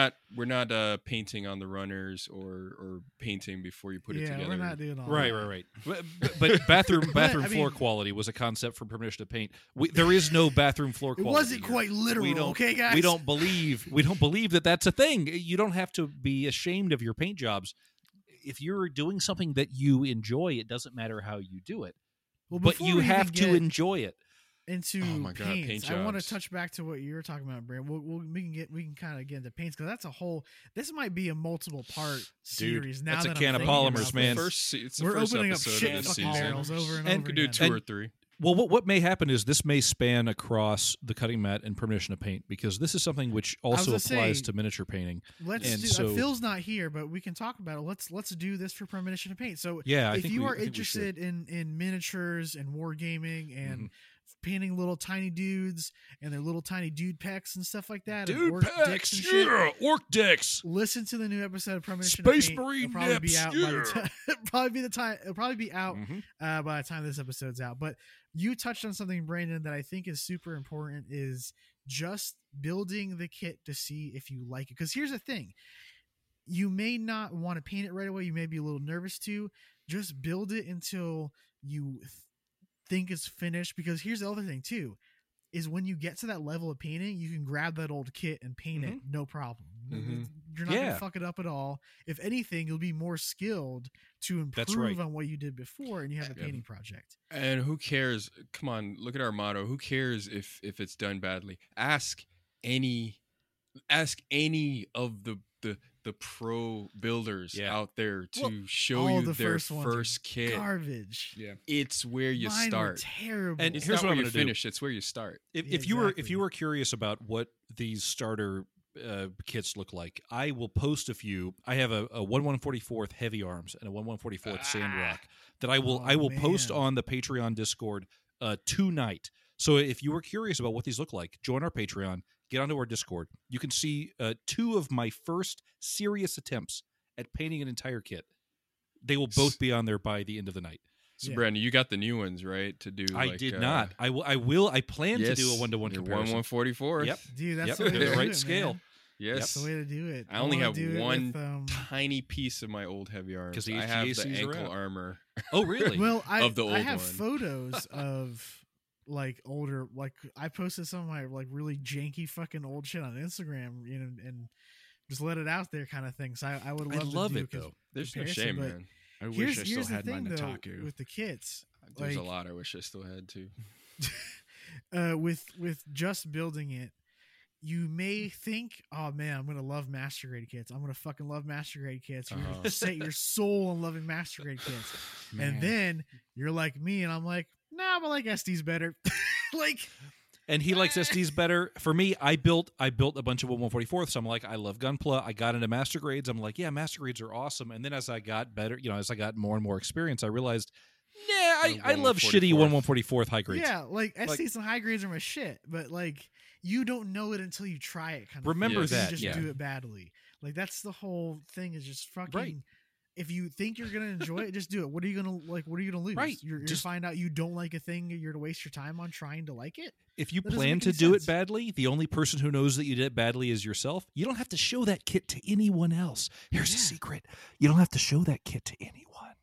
not painting on the runners or painting before you put it Yeah, together. we're not doing all Right. that. But bathroom But, I floor mean- quality was a concept for permission to paint. There is no bathroom floor It quality. wasn't here. quite literal, We don't- okay, guys? We don't believe that that's a thing. You don't have to be ashamed of your paint jobs. If you're doing something that you enjoy, it doesn't matter how you do it. Well, But before you we even have to get enjoy it. into Oh my God, paints, paint I want to jobs. touch back to what you were talking about, Brand. We can kind of get into paints, because that's a whole. This might be a multiple part series. Now that's a that can I'm of thinking polymers, about man. this. It's the We're first opening up episode shit of the fucking season. barrels over and And over Could do again. two or three. Well, what may happen is this may span across the cutting mat and permission to paint, because this is something which also gonna applies say- to miniature painting. Let's And do. so- Phil's not here, but we can talk about it. Let's do this for premonition to paint. So Yeah, I if think you we- are I think we should. interested in miniatures and wargaming and Mhm. painting little tiny dudes and their little tiny dude pecs and stuff like that, and Dude orc dicks and shit, orc dicks. listen to the new episode of Premonition Space to Paint. Marine It'll probably be nips, out by the yeah. time. It'll probably be out Mhm. by the time this episode's out. But you touched on something, Brandon, that I think is super important: is just building the kit to see if you like it. Because here's the thing: you may not want to paint it right away. You may be a little nervous to. Just build it until you think it's finished. Because here's the other thing too: is when you get to that level of painting, you can grab that old kit and paint it, no problem. Mhm. You're not Yeah. gonna fuck it up at all. If anything, you'll be more skilled to That's improve right. on what you did before, and you have a Yeah. painting project. And who cares? Come on, look at our motto. Who cares if it's done badly? Ask any of the pro builders Yeah. out there to Well, show all you the their first ones are first kit. Garbage. Yeah. It's where you Mine were start. terrible. And It's here's not what where I'm you gonna do. finish. It's where you start. If Yeah, you were exactly. curious about what these starter kits look like, I will post a few. I have a 1/144th heavy arms and a 1/144th sandrock that I will Oh, post man. on the Patreon Discord tonight. So if you were curious about what these look like, join our Patreon, get onto our Discord. You can see 2 of my first serious attempts at painting an entire kit. They will both be on there by the end of the night. So Yeah. Brandon, you got the new ones, right? To do. I did not. I will. I plan to do a 1-to-1 comparison. 1/144. Yep. Dude, that's Yep. the way the to do right it, scale. man. Yes. That's the way to do it. I only wanna have do it one with, tiny piece of my old heavy arms. 'Cause the I have the HVACs are ankle out. armor. Oh, really? well, I of the I old have one. photos of like older, like I posted some of my like really janky fucking old shit on Instagram, you know, and just let it out there, kind of thing. So I would I love, love to do it though. There's no comparison, shame, but man. I wish Here's I still the had my thing though Nataku. with the kits. There's a Like- lot I wish I still had too. With just building it, you may think, oh man, I'm gonna love master grade kits. I'm gonna fucking love master grade kits. You're Uh-huh. gonna set your soul on loving master grade kits, Man. and then you're like me, and I'm like, nah, but like SD's better. Like, And he likes SDs better. For me, I built a bunch of 1/144ths. I'm like, I love Gunpla. I got into master grades. I'm like, yeah, master grades are awesome. And then as I got better, as I got more and more experience, I realized, I love shitty 1/144th high grades. yeah, like SDs and high grades are my shit, but like you don't know it until you try it. Kind of Remember thing. that, You just yeah. do it badly. Like that's the whole thing. Is just fucking. Right. If you think you're gonna enjoy it, just do it. What are you gonna like? What are you gonna lose? Right. You're Just- find out you don't like a thing. You're to waste your time on trying to like it. If you That doesn't plan make to any do it sense. badly, the only person who knows that you did it badly is yourself. You don't have to show that kit to anyone else. Here's the Yeah. secret. You don't have to show that kit to anyone.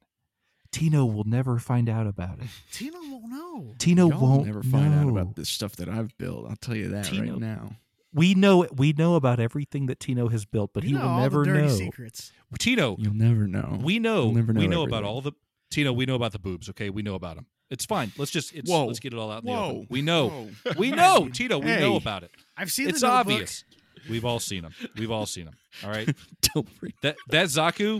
Tino will never find out about it. Tina won't know. Tino Y'all won't never find out know. about the stuff that I've built. I'll tell you that Tino- right now. We know about everything that Tino has built, but You he know will all never the dirty know. secrets. Tino, You'll never know. we know. You'll never We know know about everything. all the Tino. We know about the boobs. Okay, we know about them. It's fine. Let's Whoa. let's get it all out in the Whoa. open. We know. Whoa. We know, Tino. We Hey. know about it. I've seen It's the Notebook. obvious. We've all seen them. All right. Don't freak. That Zaku,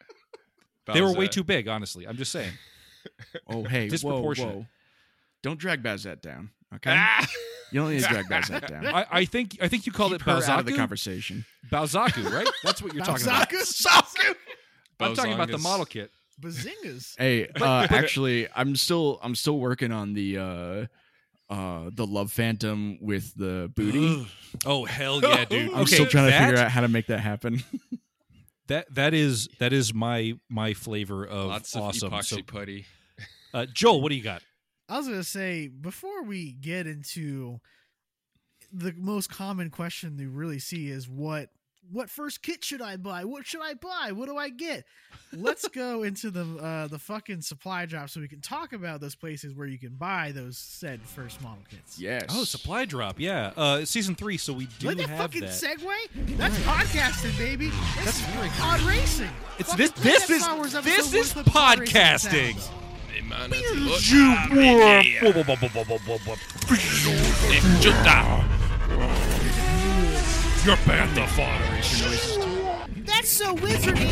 they were way Bowsette. too big. Honestly, I'm just saying. Oh, hey, whoa, Disproportionate. whoa. Don't drag Bazette down, okay? Ah! You don't need to drag Bazette down. I think you called Keep it her out of the Balzaku. conversation. Balzaku, right? That's what you're talking about. Balzaku. I'm talking about the Bozongas. model kit. Bazingas. Hey, actually, I'm still working on the Love Phantom with the booty. Oh hell yeah, dude! I'm Okay, still trying to that- figure out how to make that happen. That is my flavor of Lots of awesome. epoxy So, putty. Joel, what do you got? I was gonna say before we get into the most common question we really see is what first kit should I buy? What should I buy? What do I get? Let's go into the fucking supply drop so we can talk about those places where you can buy those said first model kits. Yes. Oh, supply drop, yeah. Season 3, so we do Let that have fucking that. segue. That's podcasting, baby. This is pod racing. It's Fucking this play is that Star Wars this episode is with the pod racing podcasting. sounds. You're banned the fire. That's so wizardy.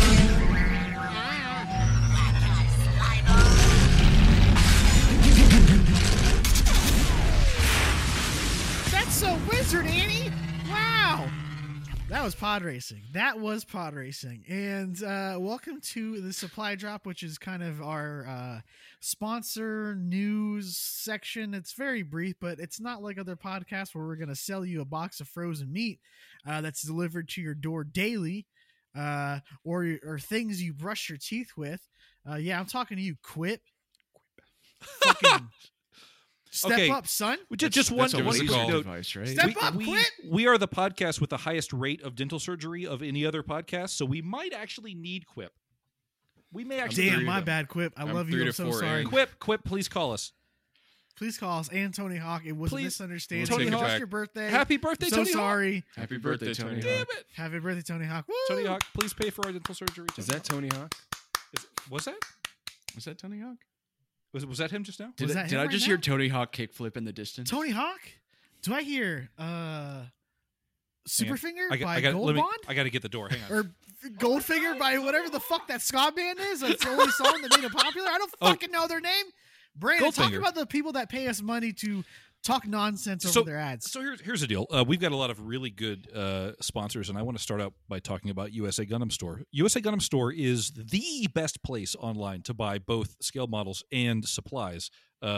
That's so wizard, Annie. Wow. That was pod racing. And welcome to the supply drop, which is kind of our sponsor news section. It's very brief, but it's not like other podcasts where we're going to sell you a box of frozen meat that's delivered to your door daily, or things you brush your teeth with. Yeah, I'm talking to you, Quip. Fucking step Okay. up, son. Just one that's a one laser note. device, right? Step up, Quip. We are the podcast with the highest rate of dental surgery of any other podcast, so we might actually need Quip. We may actually. Damn, three my to- bad, Quip. I I'm love 3 you. to I'm so 4 sorry. in. Quip, please call us. Please call us and Tony Hawk. It was a Please. misunderstanding. Tony It was Hawk. your birthday. Happy birthday, I'm so Tony Hawk. sorry. Happy birthday, Tony. Hawk. Damn it, Happy birthday, Tony Hawk. Woo! Tony Hawk! Please pay for our dental surgery. Is that Tony Hawk? Was that? Was that Tony Hawk? Was that him just now? Did, Was I- that did him I right just now? hear Tony Hawk kickflip in the distance? Tony Hawk? Do I hear Superfinger by I Gold Bond? I got to get the door. Hang on. Or Goldfinger by whatever the fuck that ska band is? That's the only song that made it popular? I don't Oh. fucking know their name. Brandon, talk Goldfinger. about the people that pay us money to talk nonsense over So- their ads. So here's the deal. We've got a lot of really good sponsors, and I want to start out by talking about USA Gundam Store. USA Gundam Store is the best place online to buy both scale models and supplies.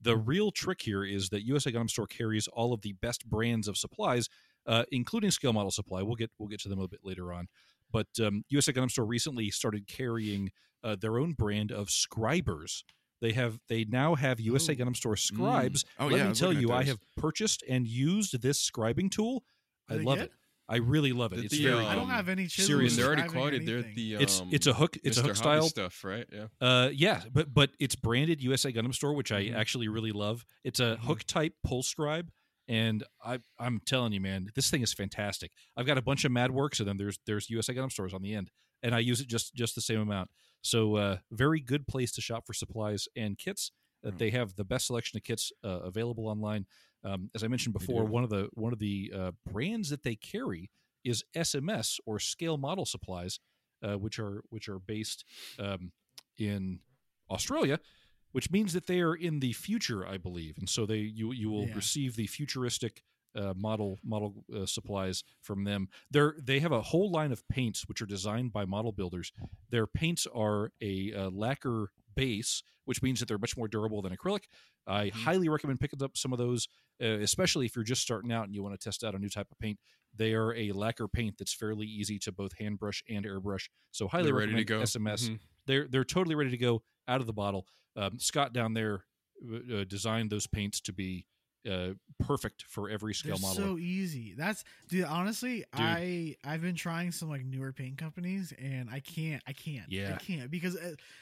The real trick here is that USA Gundam Store carries all of the best brands of supplies, including scale model supply. We'll get to them a bit later on. But USA Gundam Store recently started carrying their own brand of scribers. They now have USA Gundam Store scribes. Oh, Let yeah, I me was tell looking at you, I those. have purchased and used this scribing tool. I Are they love good? it. I really love it. The- It's the, very I don't have any chisels. serious. They're already describing quoted. They're anything. the it's a hook Mr. Hobby style stuff, right? Yeah. yeah, but it's branded USA Gundam Store, which I Mhm. actually really love. It's a hook type pull scribe, and I'm telling you, man, this thing is fantastic. I've got a bunch of Mad Works, and then there's USA Gundam Stores on the end, and I use it just the same amount. So very good place to shop for supplies and kits. They have the best selection of kits available online. As I mentioned before, do. one of the brands that they carry is SMS, or Scale Model Supplies, which are based in Australia, which means that they are in the future, I believe, and so you will Yeah. receive the futuristic model supplies from them. They have a whole line of paints which are designed by model builders. Their paints are a lacquer base, which means that they're much more durable than acrylic. I highly recommend picking up some of those, especially if you're just starting out and you want to test out a new type of paint. They are a lacquer paint that's fairly easy to both hand brush and airbrush. So highly They're ready to recommend go. SMS. Mhm. They're totally ready to go out of the bottle. Scott down there designed those paints to be perfect for every scale They're model. so easy. That's dude. Honestly, I've been trying some like newer paint companies, and I can't. Yeah. I can't because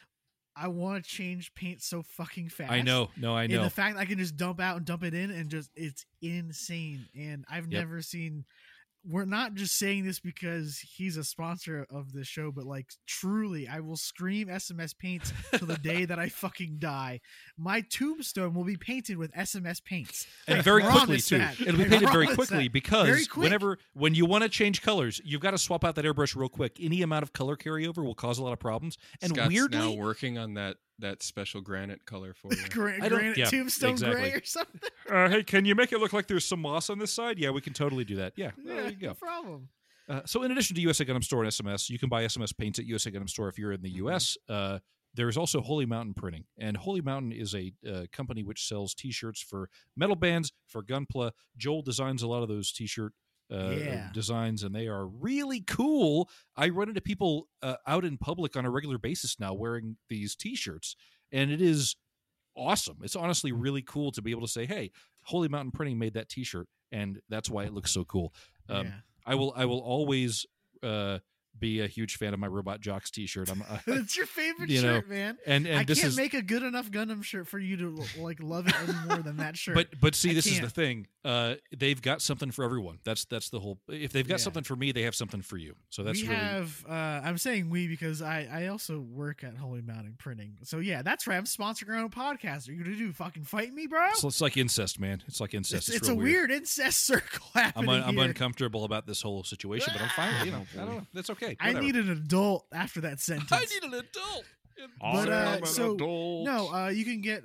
I want to change paint so fucking fast. I know. No, I And know. the fact that I can just dump out and dump it in, and just it's insane. And I've Yep. never seen. We're not just saying this because he's a sponsor of the show, but like truly, I will scream SMS paints till the day that I fucking die. My tombstone will be painted with SMS paints. And I very quickly promise too. that. It'll be I painted very promise quickly that. because Very quick. when you want to change colors, you've got to swap out that airbrush real quick. Any amount of color carryover will cause a lot of problems. And Scott's weirdly, now working on that special granite color for you. Granite I don't- yeah, tombstone exactly. gray or something. hey, can you make it look like there's some moss on this side? Yeah, we can totally do that. Yeah, well, there you No go. problem. So in addition to USA Gundam Store and SMS, you can buy SMS paints at USA Gundam Store if you're in the U.S. There's also Holy Mountain Printing, and Holy Mountain is a company which sells T-shirts for metal bands, for Gunpla. Joel designs a lot of those T-shirt designs, and they are really cool. I run into people out in public on a regular basis now wearing these T-shirts, and it is awesome. It's honestly really cool to be able to say, "Hey, Holy Mountain Printing made that T-shirt," and that's why it looks so cool. Yeah. I will always be a huge fan of my Robot Jocks T-shirt. It's your favorite You know, shirt, man. and I this can't is make a good enough Gundam shirt for you to like love it any more than that shirt. but see, I this is the can't. thing. They've got something for everyone. That's the whole. If they've got Yeah. something for me, they have something for you. So that's we really have I'm saying we because I also work at Holy Mountain Printing. So yeah, that's right. I'm sponsoring our own podcast. Are you gonna do fucking fight me, bro? it's like incest, man. It's like incest. It's real a weird incest circle happening I'm here. uncomfortable about this whole situation, but I'm fine. You know, I don't know. That's okay. I Whatever. need an adult after that sentence. I need an adult. But so no, you can get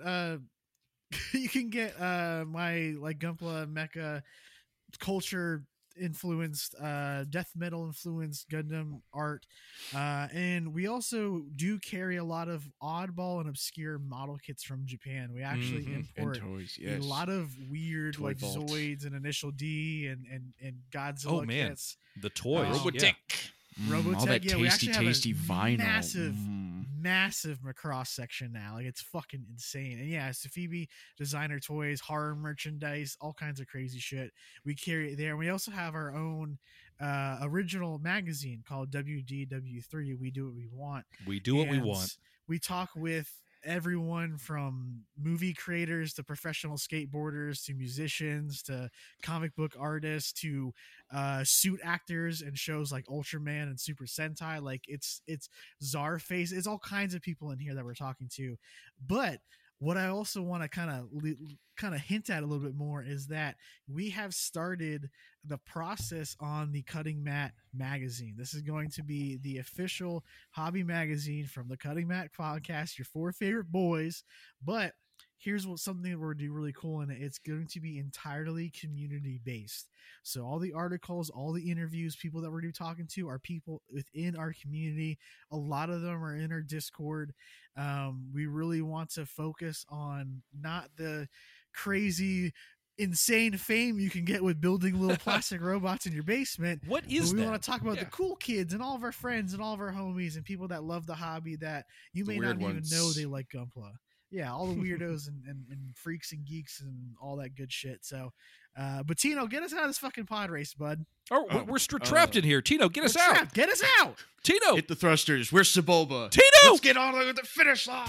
my like Gunpla Mecha culture influenced death metal influenced Gundam art, and we also do carry a lot of oddball and obscure model kits from Japan. We actually Mhm. import toys, a lot of weird Toy like vault. Zoids and Initial D and Godzilla Oh, man. kits. The toys. Robotech. Yeah. all that Robotech, yeah, we tasty, actually have a tasty vinyl. massive Mm. massive Macross section now. Like it's fucking insane. And yeah, Sophibi designer toys, horror merchandise, all kinds of crazy shit. We carry it there. And we also have our own original magazine called WDW3. We do what we want. We do what we And want. We talk with everyone from movie creators to professional skateboarders to musicians to comic book artists to suit actors and shows like Ultraman and Super Sentai. Like it's Czarface. It's all kinds of people in here that we're talking to. But what I also want to kind of hint at a little bit more is that we have started the process on the Cutting Mat magazine. This is going to be the official hobby magazine from the Cutting Mat podcast, your four favorite boys. But here's what something that we're going to do really cool in it. It's going to be entirely community based. So all the articles, all the interviews, people that we're going to be talking to are people within our community. A lot of them are in our Discord. We really want to focus on not the crazy, insane fame you can get with building little plastic robots in your basement. What is we that? want to talk about Yeah. the cool kids and all of our friends and all of our homies and people that love the hobby that you The may weird not even ones. know they like Gunpla. Yeah, all the weirdos and freaks and geeks and all that good shit. So, but Tino, get us out of this fucking pod race, bud. Oh, we're trapped in here. Tino, get us We're out. trapped. Get us out. Tino, Hit the thrusters. Where's Sebulba? Tino. Let's get on with the finish line.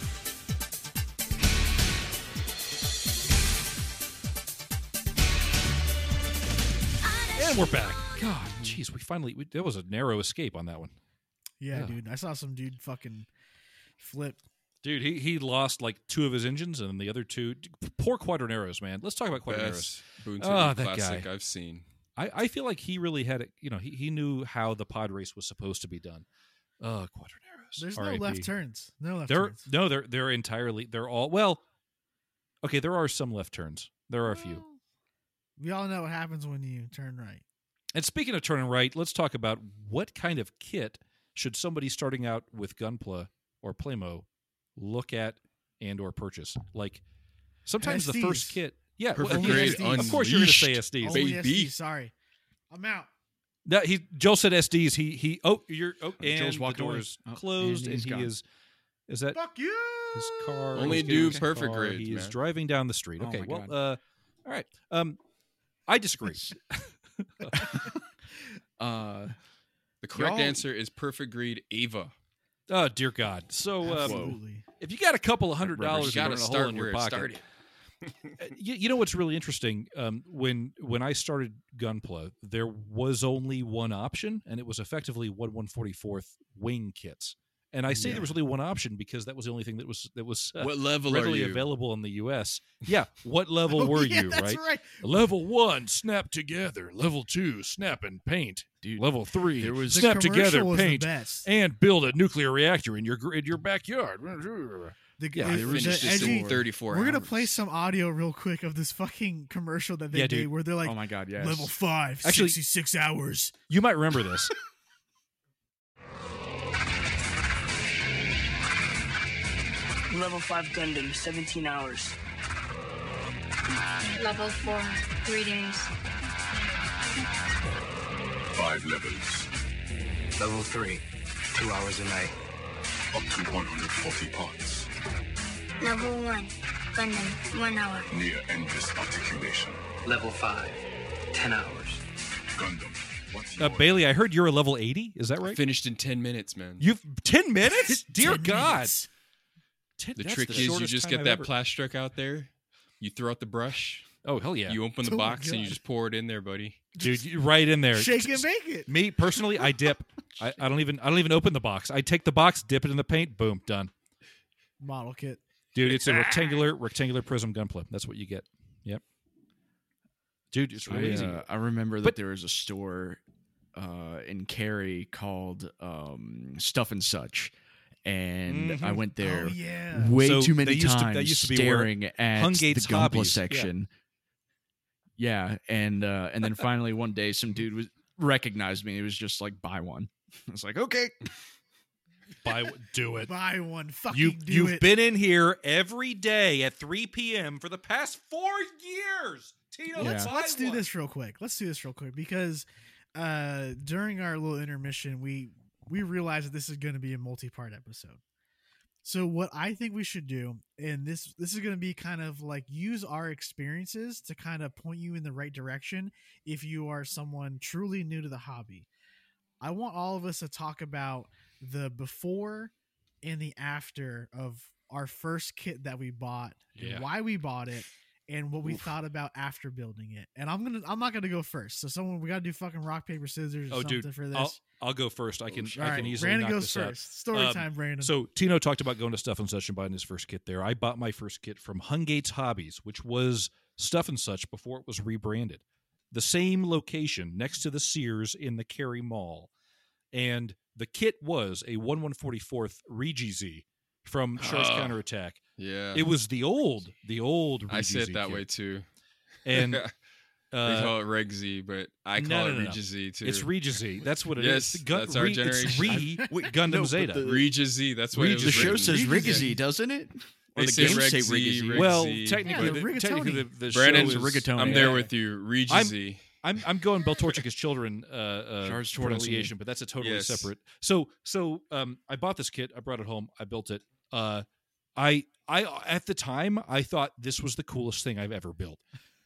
And we're back. God, jeez, that was a narrow escape on that one. Yeah, Yeah. dude. I saw some dude fucking flip. Dude, he lost like 2 of his engines, and then the other 2. Poor Quadraneros, man. Let's talk about Quadraneros. Best Boonton Oh, that classic guy. I've seen. I feel like he really had it. You know, he knew how the pod race was supposed to be done. Quadraneros. There's no R.I.P. left turns. No left They're turns. no, they're entirely. They're all well. Okay, there are some left turns. There are a few. Well, we all know what happens when you turn right. And speaking of turning right, let's talk about what kind of kit should somebody starting out with Gunpla or Playmo look at and or purchase. Like sometimes the first SDs. kit, yeah, Perfect only grade SDs. of course you're going to say unleashed. SDs. Only baby. SD, sorry. I'm out. No, Joel said SDs. And Joel's the walking away. door's Oh, closed, and and he's he gone. is that Fuck you. his car? Only he's do getting his perfect car. grades, He is man. driving down the street. Oh Okay, my well, God. all right. I disagree. The correct Y'all- answer is perfect grade Ava. Oh dear God! So Absolutely. if you got a couple of $100 You to got burn to a hole start in where your it pocket, started. you know what's really interesting? When I started Gunpla, there was only one option, and it was effectively 1/144th wing kits. And I say Yeah. there was only one option because that was the only thing that was What level are readily you? available in the U.S. Yeah, what level Oh, were yeah, you? that's Right? right. Level 1, snap together. Level 2, snap and paint. Dude, Level 3, there was- The snap commercial together, was the paint, best. and build a nuclear reactor in your backyard. Yeah, I the finished this edgy- in 34 We're gonna hours. play some audio real quick of this fucking commercial that they Yeah, made dude. where they're like, oh my God, yes. level 5, Actually- 66 hours. You might remember this. Level 5 Gundam, 17 hours. Level 4, 3 days. 5 levels, Level 3, 2 hours a night. up to 140 parts, Level 1, Gundam, 1 hour. near endless articulation. Level 5, 10 hours. Gundam, what's your Bailey, I heard you're a level 80. Is that right? Finished in 10 minutes, man. You've 10 minutes? Dear 10 God. minutes. The That's trick is you shortest just time get I've that ever- plastic out there, you throw out the brush, Oh, hell yeah. you open the Oh my box, and you God. just pour it in there, buddy. Dude, you right in there. Shake and bake it. Me personally, I dip. I don't even open the box. I take the box, dip it in the paint, boom, done. Model kit. Dude, it's a rectangular prism gunpla. That's what you get. Yep. Dude, it's really easy. I remember that But- there was a store in Cary called Stuff and Such, and I went there Oh, yeah. way So too many they used to- times that used to be where staring at Hungate's the Gunpla Hobbies, yeah. section. Yeah, and then finally one day some dude recognized me. It was just like, buy one. I was like, okay. Do it. Buy one. Fucking do You've it. been in here every day at 3 p.m. for the past 4 years. Tino, Yeah. Let's do this real quick. Because during our little intermission, we realized that this is going to be a multi-part episode. So what I think we should do, and this is going to be kind of like use our experiences to kind of point you in the right direction if you are someone truly new to the hobby. I want all of us to talk about the before and the after of our first kit that we bought, Yeah. and why we bought it, and what we thought about after building it. And I'm not gonna go first. So we gotta do fucking rock paper scissors or Oh, something dude, for this. I'll go first. I can All right, easily Brandon knock goes this out. first. Story Um, time, Brandon. So Tino talked about going to Stuff and Such and buying his first kit there. I bought my first kit from Hungate's Hobbies, which was Stuff and Such before it was rebranded. The same location next to the Sears in the Cary Mall. And the kit was a 1/144th Regi Z from Char's Counterattack. Yeah. It was the old I say Regi-Z it that kit. way too. And They call it Reg Z, but I call it Regi Z too. It's Regi-Z. That's what it Yes, is. that's our generation. It's Gundam no, but Zeta. the- Regi Z. That's what it The was show written. says Regi-Z. Rigi-Z, doesn't it? Or They the say games Reg say Z, Rigi-Z. Reg Well, Z. technically, Yeah, the technically rigatoni. the Brandon, show is rigatoni. I'm there Yeah. with you. Regi Z. I'm going Beltorchic's children Char's tortellini. pronunciation, but that's a totally Yes. separate. So I bought this kit. I brought it home. I built it. I at the time I thought this was the coolest thing I've ever built.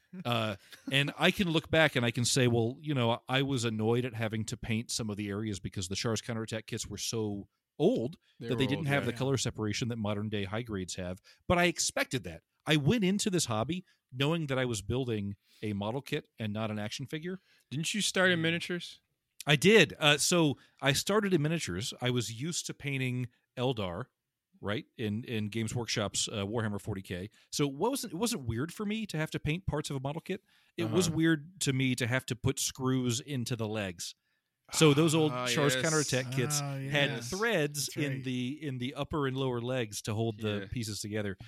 And I can look back and I can say, well, I was annoyed at having to paint some of the areas because the Char's Counterattack kits were so old that they didn't have the color separation that modern day high grades have. But I expected that. I went into this hobby knowing that I was building a model kit and not an action figure. Didn't you start in miniatures? I did. So I started in miniatures. I was used to painting Eldar, right, in Games Workshop's Warhammer 40K. So it wasn't weird for me to have to paint parts of a model kit. It was weird to me to have to put screws into the legs. So those old Char's yes. Counterattack kits had yes. threads That's right. in the upper and lower legs to hold the Yeah. pieces together.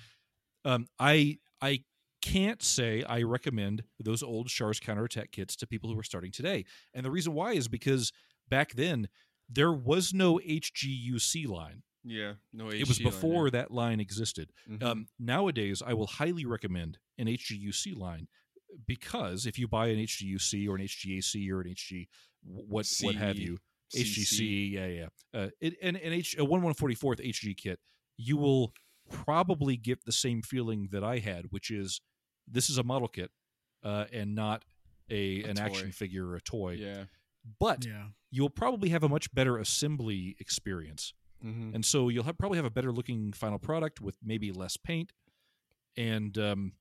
I can't say I recommend those old Char's Counterattack kits to people who are starting today. And the reason why is because back then there was no HGUC line. Yeah. No, It was HG line, before yeah. that line existed. Mhm. Nowadays, I will highly recommend an HGUC line because if you buy an HGUC or an HGAC or an HG what have you, HGC, yeah. An 1144th HG kit, you will probably get the same feeling that I had, which is this is a model kit and not an toy. action figure or a toy. Yeah. But Yeah. you'll probably have a much better assembly experience. Mm-hmm. And so you'll probably have a better looking final product with maybe less paint. And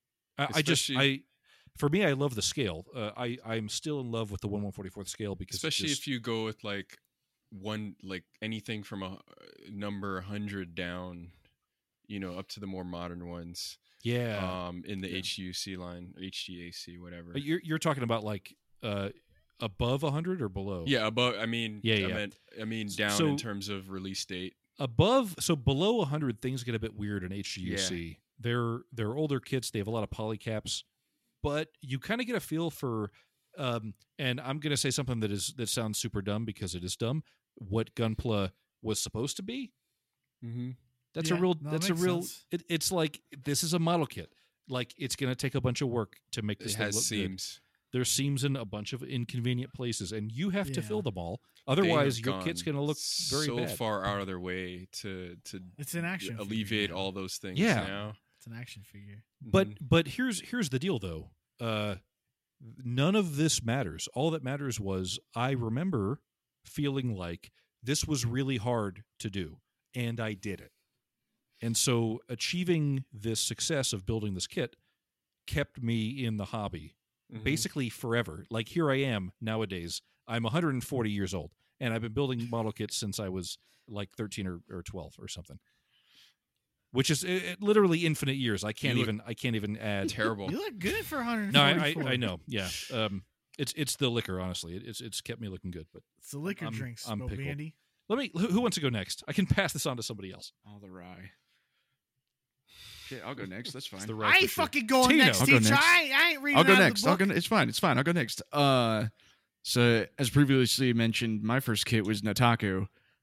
for me, I love the scale. I'm still in love with the 1/144th scale because Especially if you go with like anything from a number 100 down, up to the more modern ones. yeah. In the HGUC line, HGAC, whatever. But you're talking about like above 100 or below? Yeah, above. I mean, Yeah. I mean, down So- in terms of release date. So below 100 things get a bit weird in HGUC. They're older kits, they have a lot of polycaps, but you kind of get a feel for and I'm going to say something that sounds super dumb because it is dumb, what Gunpla was supposed to be. Mm-hmm. That's Yeah, a real no, that's that a makes real sense. it's like this is a model kit. Like it's going to take a bunch of work to make this It thing has look seams. good. There's seams in a bunch of inconvenient places and you have to Yeah. fill them all. They Otherwise have your kit's gone going to look very so bad. far out of their way to It's an action figure alleviate now. all those things. Yeah. Now. It's an action figure. But here's the deal though. None of this matters. All that matters was I remember feeling like this was really hard to do, and I did it. And so achieving this success of building this kit kept me in the hobby Mhm. basically forever. Like here I am nowadays. I'm 140 years old, and I've been building model kits since I was like 13 or 12 or something. Which is literally infinite years. I can't You look even add. terrible. You look good for 144. No, I know. Yeah, it's the liquor. Honestly, it's kept me looking good. But It's the liquor I'm- drinks, I'm Bo pickled. Bandy. who wants to go next? I can pass this on to somebody else. All the rye. Okay, I'll go next. That's fine. It's the I right ain't for sure. fucking going Tino. next, I'll go teacher. next. I ain't reading I'll go out of the next. book. It's fine. It's fine. I'll go next. So as previously mentioned, my first kit was Nataku,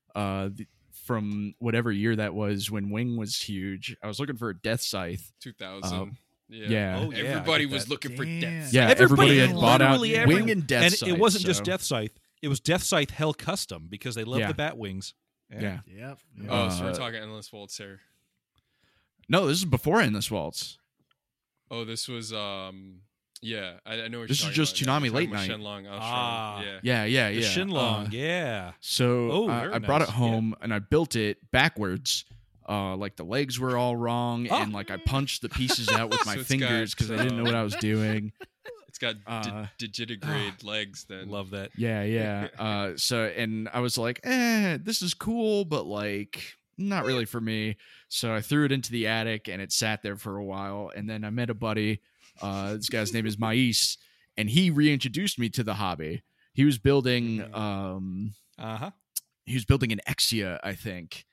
from whatever year that was when Wing was huge. I was looking for a Death Scythe. 2000. Yeah. Oh, yeah, I Everybody get was that. looking for Damn. death. Yeah, everybody had Everybody- bought out literally Wing and Death and Scythe. it wasn't just so- Death Scythe. It was Death Scythe Hell Custom because they love Yeah. the bat wings. Yeah. Yep. Oh, so we're Uh, talking Endless Waltz here. No, this is before Endless Waltz. Oh, this was yeah. I know what This you're is talking just about. Toonami You're Late talking Night. about Shenlong Oshun. Ah. Yeah. Yeah. The Shinlong, yeah. So Oh, very I brought it nice. home and I built it backwards. Like the legs were all wrong, and like I punched the pieces out with my So it's fingers got, because I didn't know what I was doing. It's got Uh, digitigrade legs then. Love that. Yeah. And I was like, this is cool, but like not really for me. So I threw it into the attic and it sat there for a while. And then I met a buddy. This guy's name is Mais, and he reintroduced me to the hobby. He was building Uh-huh. he was building an Exia, I think.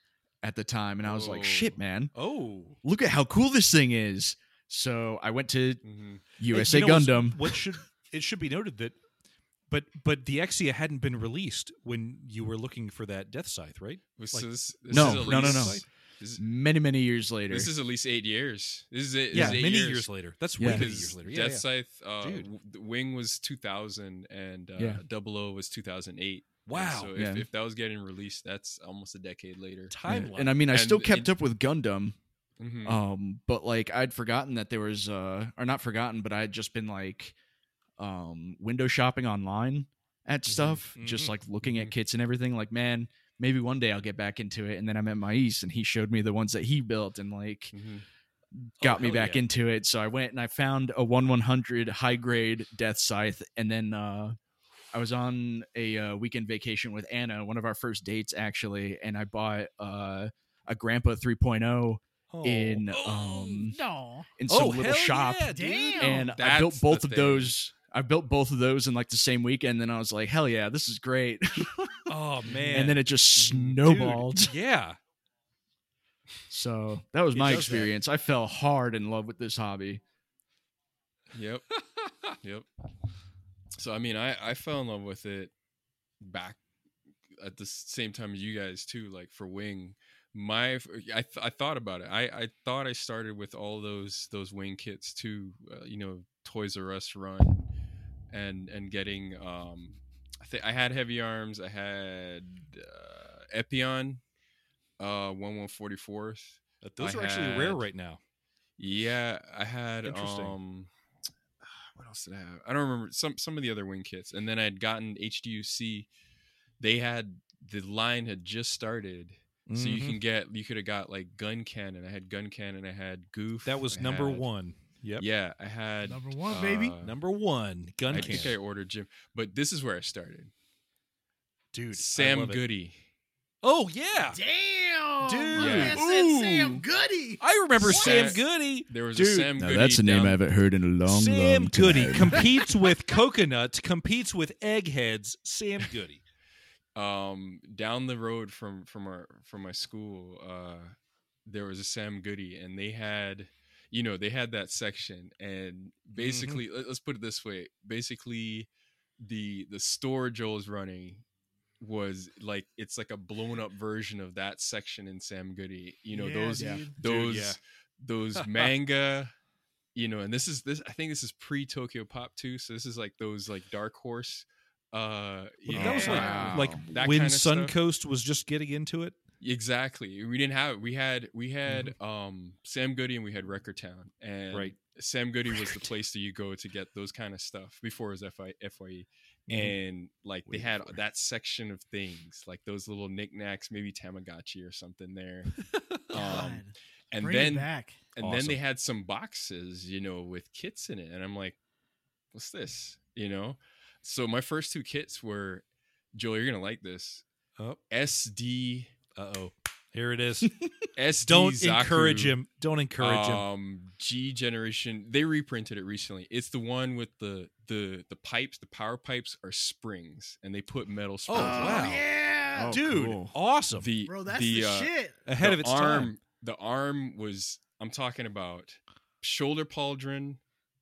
at the time, and I was like, Oh. shit, man, Oh, look at how cool this thing is. So I went to Mhm. USA You know, Gundam. What should be noted that, but the Exia hadn't been released when you were looking for that Death Scythe, right? Was Like- this No, is at no, no, least- no. This, Many years later. this is at least 8 years. This is it. Yeah, this is 8 many years. years later. That's Yeah. way many Because years later. Death Yeah, Scythe, Dude. the Wing was 2000, and Yeah. 00 was 2008. Wow. So Yeah. if that was getting released, that's almost a decade later. Yeah. timeline. And I mean, I still And kept it- up with Gundam. Mhm. But like I'd forgotten that there was or not forgotten, but I had just been like window shopping online at stuff, just mhm, like looking at mhm. kits and everything. Like, man, maybe one day I'll get back into it. And then I met Mais, and he showed me the ones that he built, and like Mhm. got me hell back yeah. into it. So I went and I found a 1/100 high grade Death Scythe, and then I was on a weekend vacation with Anna, one of our first dates actually, and I bought a Grandpa 3.0 Oh. in No. in some Oh, little hell shop, yeah, dude. Damn. and I That's built the both of thing. those. I built both of those in like the same weekend. Then I was like, hell yeah, this is great. Oh man. And then it just Dude, snowballed. yeah. So that was It my does that. experience. I fell hard in love with this hobby. Yep. Yep. So I mean, I fell in love with it back at the same time as you guys too. Like for Wing, I thought about it. I thought I started with all those Wing kits too. Toys R Us run, and getting I had Heavy Arms. I had Epion, 1/144th. Those I are actually had- rare right now. Yeah, I had Interesting. what else did I have? I don't remember some of the other Wing kits. And then I'd gotten HDUC. The line had just started. So Mhm. you could have got like Gun Cannon. I had Gun Cannon, I had Goof. That was I number had- 1. Yep. Yeah, I had Number one, baby. Number 1, gun I cannon. think I ordered Jim, but this is where I started. Dude, I Sam love it. Goody. Oh yeah. Damn. Dude. My man Yeah. said Ooh. Sam Goody. I What? remember Sam Goody. There was Dude, a Sam Now Goody. that's a name down- I haven't heard in a long, Sam long Goody time. competes with Coconut, competes with Eggheads. Sam Goody. Down the road from my school, there was a Sam Goody, and they had that section, and basically let's put it this way, basically the store Joel was running was like, it's like a blown up version of that section in Sam Goody. Yeah, those dude. those yeah. those manga, and this I think this is pre Tokyo Pop too, so this is like those like Dark Horse. That was Yeah. like That when kinda stuff. Suncoast was just getting into it. Exactly. We didn't have. We had Sam Goody, and we had Record Town. And Right. Sam Goody was the place that you go to get those kind of stuff before it was FYE. And like they Way had before. that section of things, like those little knickknacks, maybe Tamagotchi or something there. God. And Bring it then back. and then they Awesome. had some boxes, with kits in it, and I'm like, what's this? So my first 2 kits were, Joel, you're gonna like this. Oh. SD Here it is. SD Don't Zaku, encourage him. Don't encourage him. G generation. They reprinted it recently. It's the one with the pipes. The power pipes are springs, and they put metal springs. Oh, on wow. it. Yeah. Oh, Dude, cool. awesome. The Bro, that's the, the shit. Ahead the of its arm, time. The arm was. I'm talking about shoulder pauldron,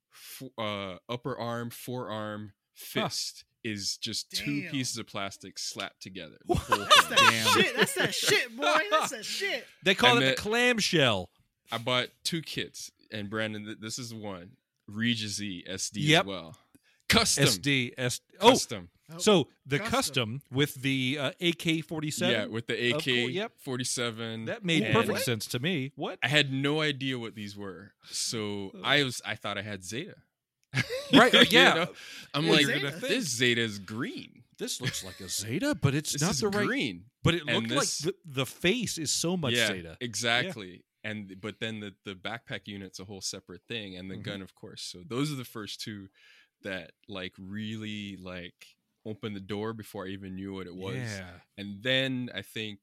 upper arm, forearm, fist. Is just 2 Damn. pieces of plastic slapped together. The whole That's thing. that shit. That's that shit, boy. That's that shit. They call And it the the- clamshell. I bought 2 kits, and Brandon, this is one. Regis Z SD Yep. as well. Custom. SD. Oh, Custom. so the Custom. custom with the AK-47. Yeah, with the Of course, AK yep. 47. That made and perfect sense to me. What? I had no idea what these were, so I thought I had Zeta. Right, You yeah. know? I'm Yeah, like, Zeta. this Zeta's green. This looks like a Zeta, but it's This not is the right. green. But it And looked this- like the face is so much yeah, Zeta. exactly. But then the backpack unit's a whole separate thing, and the Mhm. gun, of course. So those are the first 2 that like really like opened the door before I even knew what it was. Yeah. And then I think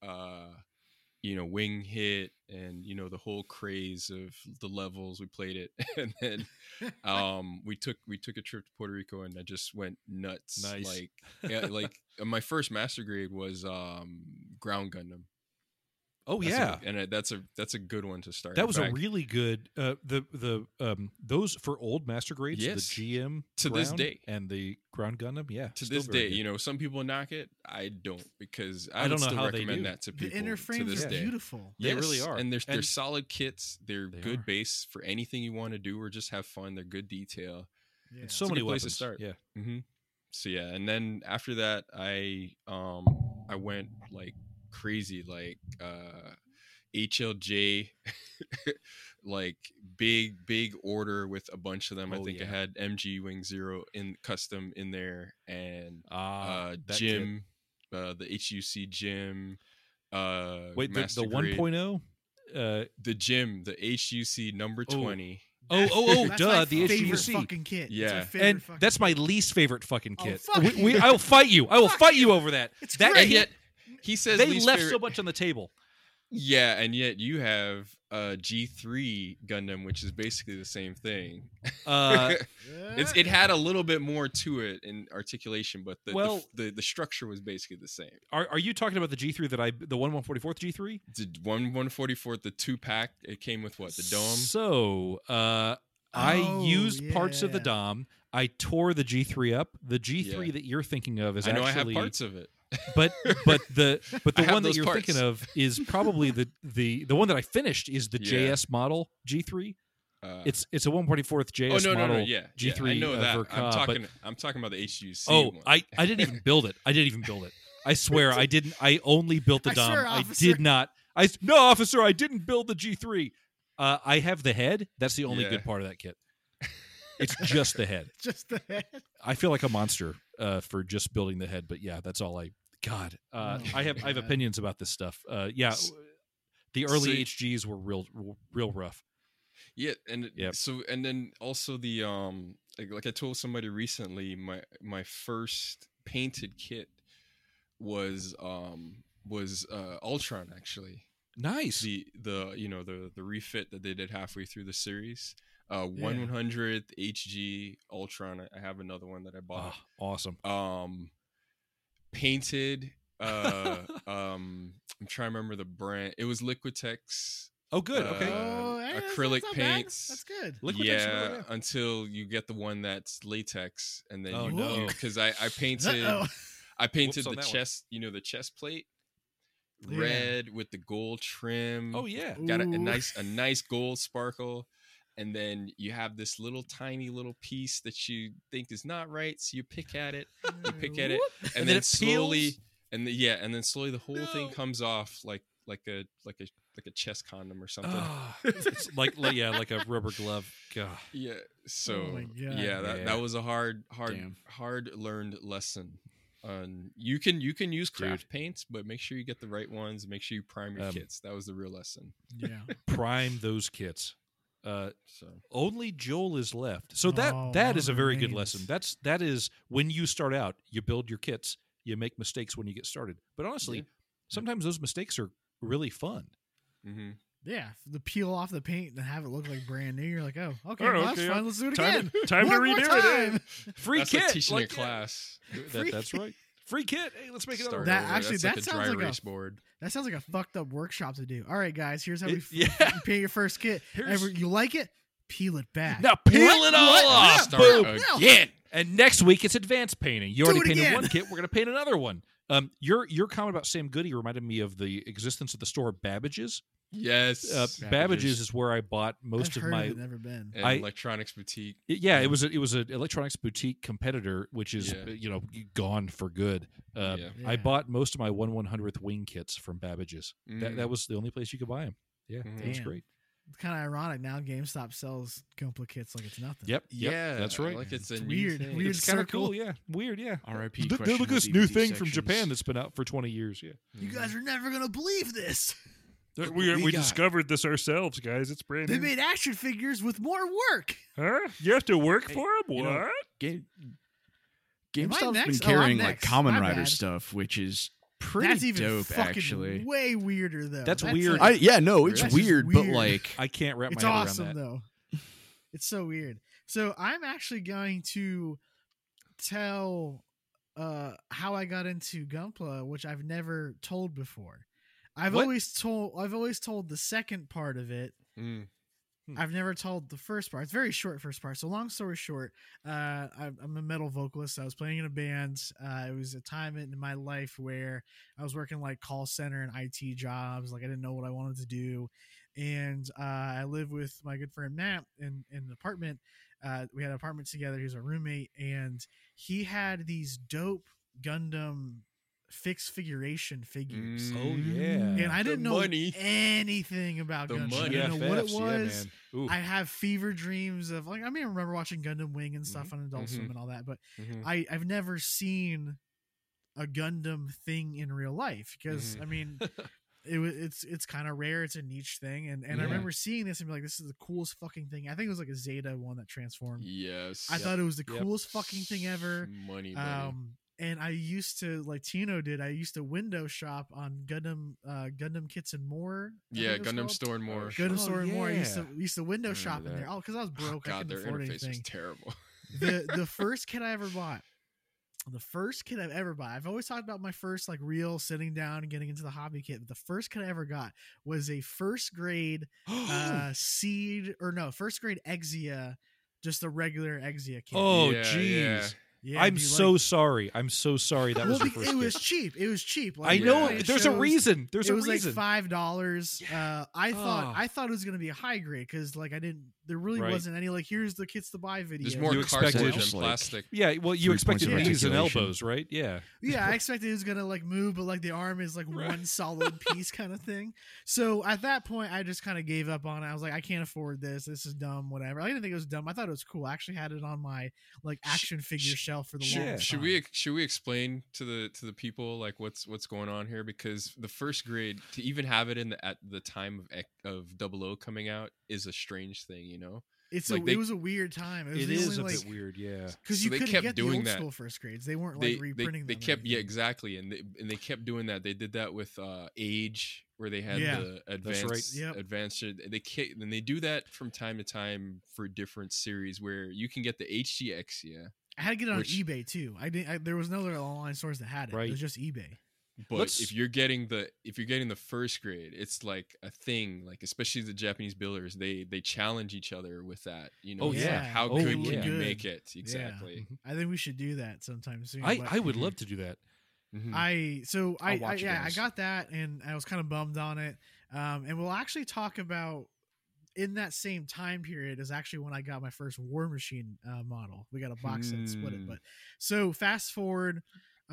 Wing hit, and the whole craze of the levels we played it, and then we took a trip to Puerto Rico, and I just went nuts. Nice. Like my first master grade was Ground Gundam. Oh That's yeah, and that's a good one to start. that In was a fact, really good. Those for old master grades, Yes. the GM To this Ground day. and the Ground Gundam. Yeah, to still this very day, good. you know, some people knock it. I don't, because I I don't would know still how they recommend do. that to The people inner to frames this are day. beautiful. They really Yes, are. and they're And- solid kits. They're They good are. base for anything you want to do or just have fun. They're good detail. Yeah. so It's a many good place to weapons. start. Yeah, Mm-hmm. So yeah, and then after that, I went like crazy, like HLJ, like big order with a bunch of them. I Oh, think I yeah. had MG Wing Zero in custom in there, and that kit. Jim, the HUC Jim. Wait, the Master Grade. 1.0. The Jim, the HUC number Oh. 20. That's duh, my the favorite HUC. fucking kit. It's my Yeah. favorite And fucking that's my kit. least favorite fucking Oh, kit. fuck you. I will fight you. I will Fuck fight you you. over that. It's That great. And yet he says they least left favorite, so much on the table. Yeah, and yet you have G3 Gundam, which is basically the same thing. It had a little bit more to it in articulation, but the structure was basically the same. Are you talking about the G3 the 1/144th G3? The 1/144th, the 2-pack, it came with what? The dome? So, I Oh, used parts of the yeah. dom. I tore the G3 up. The G3 Yeah. that you're thinking of is I know actually I have parts of it. but the I have one that those you're parts. thinking of is probably the one that I finished is the Yeah. JS model G3. Uh, It's a 1/144th JS no, model yeah, G3 I know that. Verka, but I'm talking about the HUC oh, one. I didn't even build it. I swear I didn't. I only built the I dom. swear, I officer. did not. No, officer, I didn't build the G3. I have the head. That's the only Yeah. good part of that kit. It's just the head. Just the head. I feel like a monster for just building the head, but yeah, that's all I. God, Oh I have my God. opinions about this stuff. Yeah, S- the early so- HGs were real rough. Yeah, and Yep. so and then also the like I told somebody recently, my first painted kit was Ultron, actually. Nice. The refit that they did halfway through the series. 100th HG Ultron. I have another one that I bought. Awesome. Painted. I'm trying to remember the brand. It was Liquitex. Oh, good. Okay. Acrylic that's not bad. paints. That's good. Liquitex, Yeah, until you get the one that's latex, and then Oh, you no. because I painted Uh-oh. I painted Whoops on the that one. chest, the chest plate, Yeah. red with the gold trim. Oh yeah. Got a Ooh. nice gold sparkle, and then you have this tiny little piece that you think is not right, so you pick at it, and And then then it slowly, peels? and then slowly the whole thing No. comes off like a chest condom or something. It's like a rubber glove. God. Yeah. So Oh my God. yeah, Yeah. that was a hard Damn. learned lesson. You can use craft paints, but make sure you get the right ones. Make sure you prime your kits. That was the real lesson. Yeah. Prime those kits. So Only Joel is left. So that Oh, that is a one very good remains. lesson. That is when you start out, you build your kits, you make mistakes when you get started. But honestly, Yeah. sometimes those mistakes are really fun. mm-hmm. Yeah. The peel off the paint and have it look like brand new. You're like, oh, okay, Oh, well, that's okay, fine. Let's do it time again. time to One more redo it. time. Free that's kit. like teaching like, a class. That's right. Free kit. Hey, let's make another Start one. That over. actually- That's that like a sounds dry like a- erase board. That sounds like a fucked up workshop to do. All right, guys, here's how we Yeah. you paint your first kit. Here's- You like it? Peel it back. Now peel What? it all What? off. Start Boom. No. Again. And next week it's advanced painting. You Do already it painted again. one kit. We're going to paint another one. Your comment about Sam Goody reminded me of the existence of the store Babbage's. Yes. Babbage's is where I bought most I've of heard my. of it, never been. and I- electronics boutique. It was an electronics boutique competitor, which is Yeah. gone for good. Yeah. I Yeah. bought most of my 1/100th wing kits from Babbage's. Mm. That was the only place you could buy them. Yeah, Mhm. it was Damn. great. It's kind of ironic now. GameStop sells Gunpla kits like it's nothing. Yep. Yeah, that's right. Like it's a It's new weird. thing. Weird It's kind of circle. cool. Yeah, weird. Yeah. R.I.P. Look at questionable this new DVD thing from sections. Japan that's been out for 20 years. Yeah. You guys are never gonna believe this. We got. discovered this ourselves, guys. It's brand They made action figures with more work. Huh? You have to work Hey, for them? you know, Game, Am I GameStop's been next? Oh, carrying I'm like next. Common My Rider bad. stuff, which is pretty That's even dope, fucking actually. way weirder though. That's weird. like- It's That's just weird, but weird. like I can't wrap it's my head awesome around that. though. It's so weird. So I'm actually going to tell how I got into Gunpla, which I've never told before. I've What? always told the second part of it. Mm. I've never told the first part. It's very short first part. So long story short, I'm a metal vocalist. I was playing in a band. It was a time in my life where I was working like call center and IT jobs. Like I didn't know what I wanted to do. And I lived with my good friend Matt in an apartment. We had an apartment together. He was a roommate, and he had these dope Gundam fixed figuration figures. Oh yeah. And I didn't know money. anything about The Gundam. money. I didn't know what it GFFs, was. Yeah, man. Ooh. I have fever dreams of like I mean I remember watching Gundam Wing and stuff on Adult Swim Mhm. and all that, but Mhm. I've never seen a Gundam thing in real life because Mhm. I mean it's kind of rare. It's a niche thing, and I Yeah. remember seeing this and be like, this is the coolest fucking thing. I think it was like a Zeta one that transformed. Yes. I thought it was the Yep. coolest fucking thing ever. Money. And I used to, like Tino did, I used to window shop on Gundam Kits and More. I Yeah, think it was Gundam called. Store and More. Gundam Oh, Store and More. I used yeah. to window remember shop in that. there. Oh, because I was broke. I God, couldn't their afford interface was anything. terrible. The first kit I ever bought. The first kit I've ever bought. I've always talked about my first like real sitting down and getting into the hobby kit. But the first kit I ever got was a first grade first grade Exia, just a regular Exia kit. Oh Yeah, jeez. yeah, I'm dude, so like- sorry. I'm so sorry that was well, your first it was kit. cheap. It was cheap. I Like, know. Yeah. There's a reason. There's it a was reason. like $5. I Oh. thought it was gonna be a high grade because like there really Right. wasn't any like here's the kits to buy video. There's more You cartilage expected- than Just like- plastic. Yeah, well, you 3 expected points of knees and articulation. elbows, right? Yeah. Yeah, I expected it was gonna like move, but like the arm is like one solid piece kind of thing. So at that point, I just kind of gave up on it. I was like, I can't afford this. This is dumb. Whatever. I didn't think it was dumb. I thought it was cool. I actually had it on my like action figure shelf for the longest Should time. we explain to the people like what's going on here? Because the first grade, to even have it at the time of 00 coming out is a strange thing, you know. It was a weird time. It was It the is only, a like, bit weird, yeah. because So you they couldn't kept get the doing old that. school first grades. They weren't They like reprinting they them or kept anything. exactly, and they kept doing that. They did that with Age, where they had Yeah. the That's advanced right. Yep. advanced. And they do that from time to time for different series where you can get the HD Exia. I had to get it on which- eBay too. There was no other online stores that had it. Right. It was just eBay. But Let's- if you're getting the first grade, it's like a thing. Like especially the Japanese builders, they challenge each other with that. You know, Oh, it's yeah. like, how Oh, good yeah. can you Good. make it? Exactly. I think we should do that sometime soon. I but- would love to do that. Mhm. I watch you I guys. got that and I was kind of bummed on it. And we'll actually talk about in that same time period is actually when I got my first War Machine model. We got a box set and split it, but so fast forward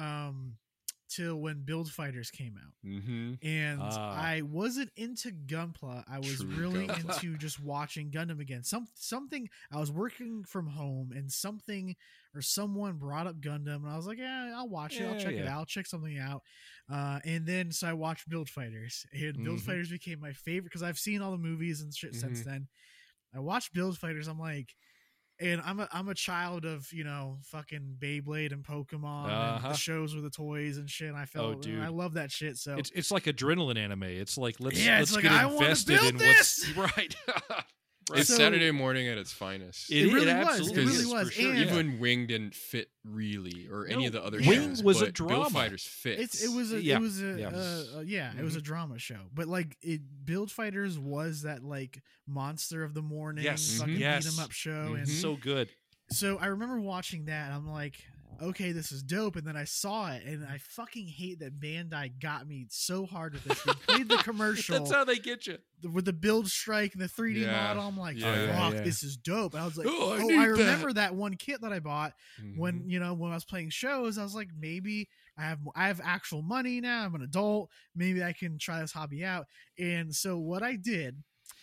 till when Build Fighters came out. And I wasn't into Gunpla. I was True really Gunpla. into just watching Gundam again. Something I was working from home and something or someone brought up Gundam and I was like, yeah, I'll watch it. I'll Yeah, check it yeah. out. I'll check something out. And then so I watched Build Fighters and Build Mhm. Fighters became my favorite because I've seen all the movies and shit since then. I watched Build Fighters. I'm like, and I'm a child of, you know, fucking Beyblade and Pokemon and Uh-huh. the shows with the toys and shit. And I felt, dude. I love that shit. So It's like adrenaline anime. It's like let's Yeah, it's like, get I wanna invested build in this! what's right. It's So- Saturday morning at its finest. It really was. absolutely It really is, for was. sure, And- yeah. Even Wing didn't fit really, or any No, of the other Wing shows. was a but drama. Build Fighters fits. it was a Yeah. it was a Yeah. it was a drama show, but like Build Fighters was that like monster of the morning Yes. fucking Yes. beat 'em up show, and Mhm. so good. so I remember watching that. And I'm like, okay, this is dope. And then I saw it, and I fucking hate that Bandai got me so hard with this. They played the commercial That's how they get you. with the build strike and the 3D Yeah. model. I'm like, Yeah. fuck, Yeah. this is dope. And I was like, Oh, I oh, need I remember that. that one kit that I bought when Mhm. you know when I was playing shows. I was like, maybe I have actual money now. I'm an adult. Maybe I can try this hobby out. And so what I did,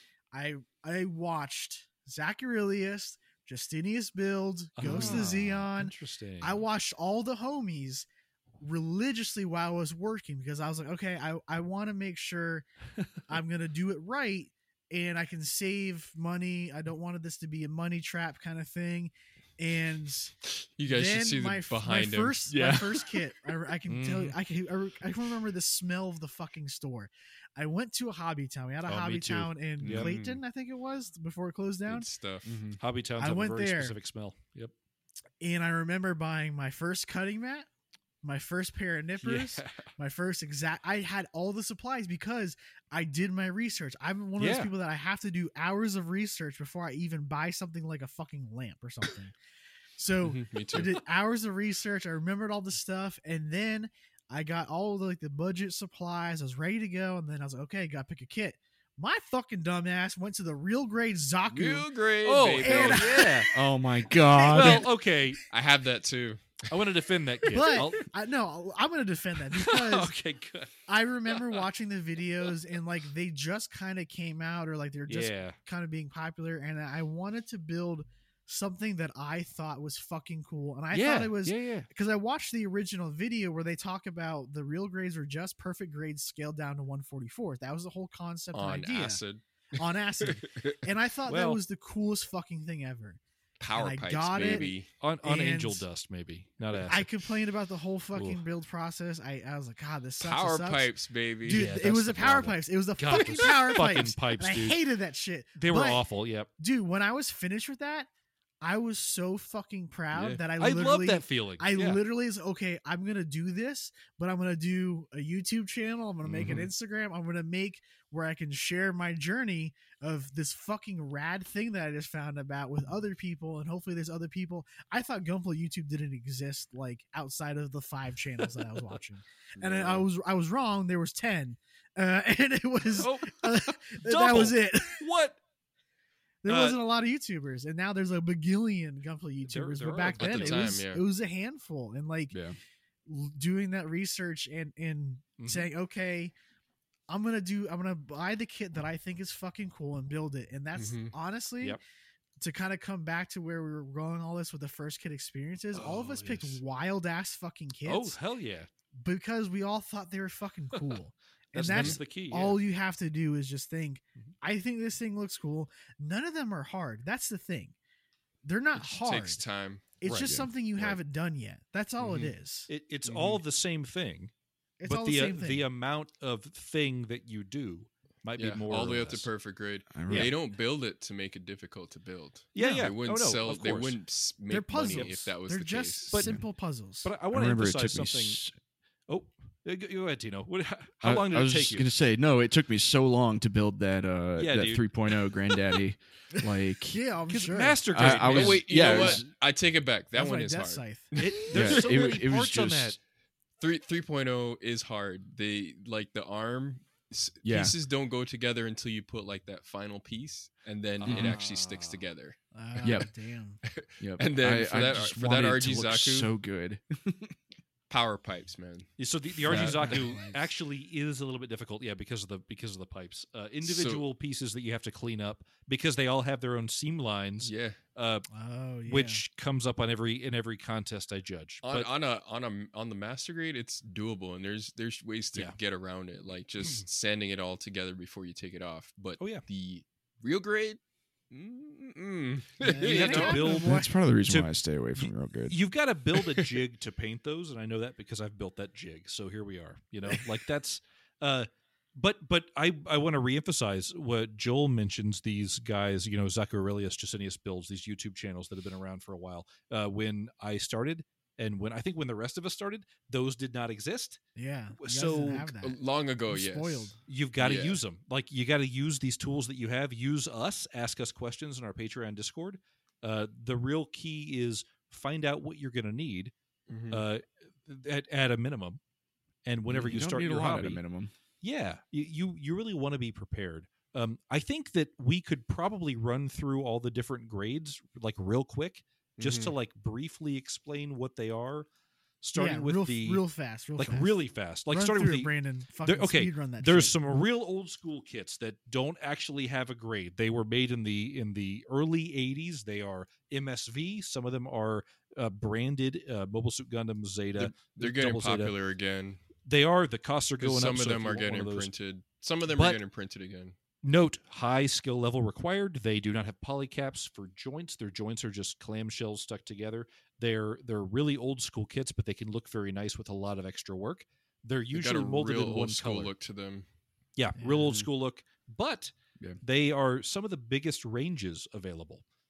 I watched Zach Aurelius, Justinius Build, Ghost of Ah, Xeon. Interesting. I watched all the homies religiously while I was working because I was like, okay, I want to make sure I'm going to do it right and I can save money. I don't want this to be a money trap kind of thing. And You guys then should see my, the behind my him. first, my first kit, I can tell you, I can remember the smell of the fucking store. I went to a Hobby Town. We had a Oh, me Hobby too. Town in Yep. Clayton, I think it was, before it closed down. Good stuff. Hobby Towns I have a went very there. specific smell. Yep. And I remember buying my first cutting mat, my first pair of nippers, Yeah. my first exact. I had all the supplies because I did my research. I'm one of those Yeah. people that I have to do hours of research before I even buy something like a fucking lamp or something. So Me I too. did hours of research. I remembered all the stuff, and then I got all the, like the budget supplies. I was ready to go, and then I was like, okay, got to pick a kit. My fucking dumbass went to the Real Grade Zaku. Real great, Oh, baby. hell yeah. Oh my god. Well, okay. I have that too. I want to defend that kid. But I'm going to defend that because Okay, good. I remember watching the videos and like they just kind of came out or like they're just Yeah. kind of being popular, and I wanted to build something that I thought was fucking cool, and I yeah. thought it was Yeah. because I watched the original video where they talk about the real grades are just perfect grades scaled down to 1/44. That was the whole concept and On idea acid. on acid, and I thought that Well- was the coolest fucking thing ever. Power I pipes, got it. baby. On And angel dust, maybe. Not acid. I complained about the whole fucking Oof. build process. I was like, God, this sucks. Power it sucks. pipes, baby. Dude, Yeah, it that's was the the power problem. pipes. It was the God, fucking those power fucking pipes. pipes, and I dude. hated that shit. They were But, awful. Yep. dude. When I was finished with that, I was so fucking proud Yeah. that I I literally, love that feeling. I Yeah. literally is okay. I'm gonna do this, but I'm gonna do a YouTube channel. I'm gonna make an Instagram. I'm gonna make where I can share my journey of this fucking rad thing that I just found about with other people, and hopefully there's other people. I thought Gunpla YouTube didn't exist like outside of the 5 channels that I was watching, and I was wrong. There was 10, and it was Oh, that double. was it. what? There Uh, wasn't a lot of YouTubers, and now there's a bagillion Gunpla YouTubers. there But are back at then, the it time, was yeah. it was a handful, and like Yeah. doing that research and Mhm. saying, okay, I'm gonna buy the kit that I think is fucking cool and build it. And that's Mhm. honestly Yep. to kind of come back to where we were going all this with the first kit experiences. All of Oh, us picked yes. wild ass fucking Oh, kits hell yeah. because we all thought they were fucking cool. And That's that's the key. Yeah. all you have to do is just think, Mhm. I think this thing looks cool. None of them are hard. That's the thing. They're not It just hard. takes time. It's Right, just yeah. something you Right. haven't done yet. That's all Mhm. it is. It's all the same thing, It's but all the the same thing. the amount of thing that you do might Yeah, be more all the or way up to less. perfect grade. I remember- They don't build it to make it difficult to build. Yeah, No. yeah. They wouldn't oh, no, sell. Of They course. wouldn't make They're money puzzles. if that was They're the just case. But- simple puzzles. But I I want to remember it emphasize took me. something. Oh, go ahead, Tino. How long did I it was take just you? gonna say no. It took me so long to build that Yeah, that dude. 3.0 Granddaddy. Like yeah, I'm Because sure. Master I- Grade. I man. was- Oh wait, you yeah, know it what? was- I take it back. That That's one my is death hard. scythe. There's yeah, so it, many it was parts on just that. 3.0 is hard. They like the arm Yeah. pieces don't go together until you put like that final piece, and then it actually sticks Ah. together. Yep. Damn. Yep. And then I for that- just for that wanted it RG to look Zaku- so good. Power pipes, man. Yeah, so the That- RG Zaku Pipes. actually is a little bit difficult, yeah, because of the pipes. Individual pieces that you have to clean up because they all have their own seam lines, Yeah. Oh yeah. which comes up in every contest I judge. But On the master grade, it's doable, and there's ways to Yeah. get around it, like just sanding it all together before you take it off. But Oh, yeah. the real grade, Yeah, you have to yeah. build- That's part of the reason to- why I stay away from real good. you've got to build a jig to paint those, and I know that because I've built that jig. So here we are. You know, like that's. But I want to reemphasize what Joel mentions. These guys, you know, Zaku Aurelius, Jusinius builds these YouTube channels that have been around for a while. When I started, and when the rest of us started, those did not exist. Yeah. You guys So, didn't have that. long ago, We're yes. spoiled. You've got to Yeah. use them. Like you got to use these tools that you have. Use us. Ask us questions in our Patreon Discord. The real key is find out what you're going to need Mhm. at a minimum, and whenever you don't start need your a lot hobby, at a minimum. yeah, you really want to be prepared. I think that we could probably run through all the different grades like real quick, just to like briefly explain what they are. Starting yeah, with real fast, like fast. really fast, like Run starting through with it, the Brandon. Fucking okay, speed run that. there's shit. some real old school kits that don't actually have a grade. They were made in the early 80s. They are MSV. Some of them are branded Mobile Suit Gundam Zeta. They're getting Double Zeta. popular again. They are. The costs are 'Cause going some up. of so them if are you want getting one of those- printed. Some of them But- are getting printed again. Note, high skill level required. They do not have polycaps for joints. Their joints are just clamshells stuck together. They're really old school kits, but they can look very nice with a lot of extra work. They're They got usually a molded real in old one school color. look to them. Yeah, real old Yeah. school look. But Yeah. they are some of the biggest ranges available.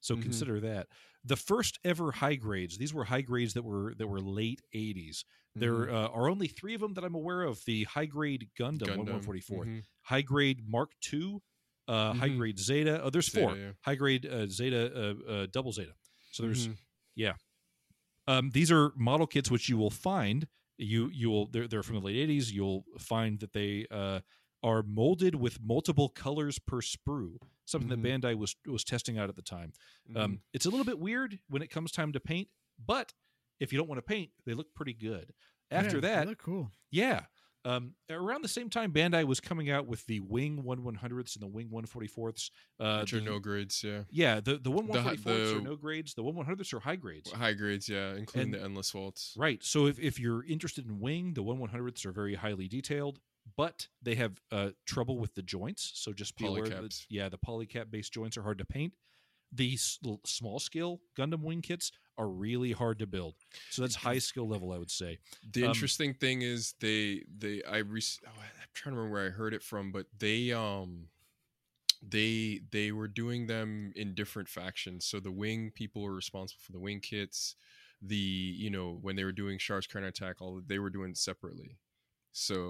So consider that. The first ever high grades. These were high grades that were late 80s. There are only 3 of them that I'm aware of. The high grade Gundam 1144, high grade Mark II, high grade Zeta. Oh, there's 4. Zeta, high grade Zeta, double Zeta. So there's these are model kits which you will find. They're from the late 80s. You'll find that they are molded with multiple colors per sprue, something that Bandai was testing out at the time. It's a little bit weird when it comes time to paint, but if you don't want to paint, they look pretty good. After that, they look cool. Yeah. Around the same time, Bandai was coming out with the Wing 1/100ths and the Wing 1/44ths. Which are no grades, yeah. Yeah, the 1/144ths are no grades. The 1/100ths are high grades. High grades, yeah, including the Endless Waltz. Right. So if you're interested in Wing, the 1/100ths are very highly detailed, but they have trouble with the joints. So just be aware that, the polycap-based joints are hard to paint. These small scale Gundam Wing kits are really hard to build. So that's high skill level, I would say. The interesting thing is I'm trying to remember where I heard it from, but they were doing them in different factions. So the Wing people were responsible for the Wing kits. When they were doing Char's counterattack, they were doing it separately. So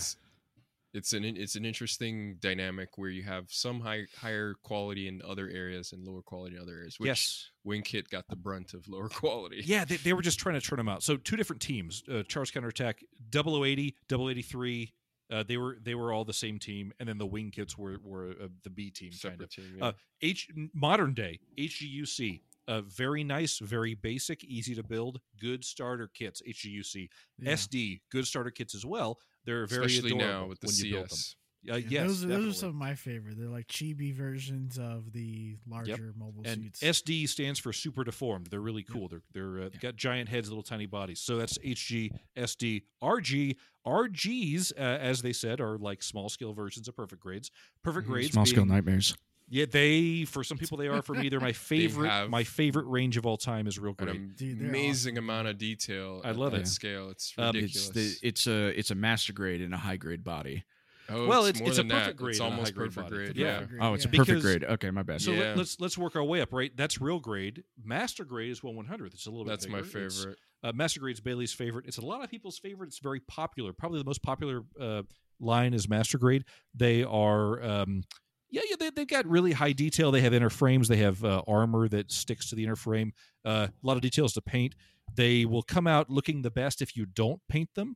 it's an interesting dynamic where you have some higher quality in other areas and lower quality in other areas. Which Wing Kit got the brunt of lower quality. Yeah, they were just trying to turn them out. So 2 different teams: Char's counterattack, 0080, 0083. They were all the same team, and then the Wing Kits were the B team, separate kind of. Team. Modern day HGUC. Very nice, very basic, easy to build, good starter kits. HGUC, SD, good starter kits as well. They're very especially adorable now with the when CS. you build them. Yes, those are some of my favorite. They're like chibi versions of the larger mobile and suits. SD stands for super deformed. They're really cool. They're got giant heads, little tiny bodies. So that's HG, SD, RG. RGs, as they said, are like small scale versions of perfect grades. Perfect grades, small scale nightmares. Yeah, for some people they are. For me, they're my favorite. My favorite range of all time is Real Grade. An amazing amount of detail. I love that it. Scale. It's ridiculous. It's a master grade and a high grade body. Oh, well, it's a perfect that. grade. It's and a almost high grade perfect body. grade. Yeah. Oh, it's a perfect grade. Okay, my bad. So let's work our way up. Right, that's Real Grade. Master Grade is 1/100th. It's a little bit. That's bigger. my favorite. Master Grade's Bailey's favorite. It's a lot of people's favorite. It's very popular. Probably the most popular line is Master Grade. They are. They've got really high detail. They have inner frames. They have armor that sticks to the inner frame. A lot of details to paint. They will come out looking the best if you don't paint them.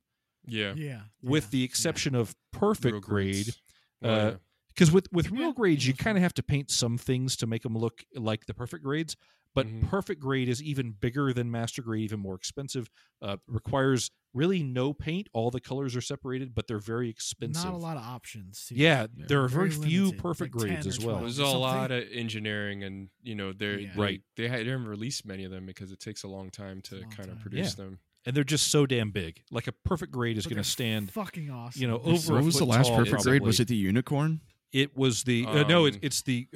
With the exception of Perfect Grade. Because with Real Grades, you kind of have to paint some things to make them look like the Perfect Grades. But Perfect Grade is even bigger than Master Grade, even more expensive. Requires really no paint. All the colors are separated, but they're very expensive. Not a lot of options. Too. Yeah, there are very limited, few Perfect like Grades as 10 or well. 12. There's a lot of engineering, and they haven't released many of them because it takes a long time to kind of produce them. And they're just so damn big. Like a Perfect Grade is But going to they're stand fucking awesome. over. What a was the foot last tall, perfect grade? probably. Was it the Unicorn? It was the it's the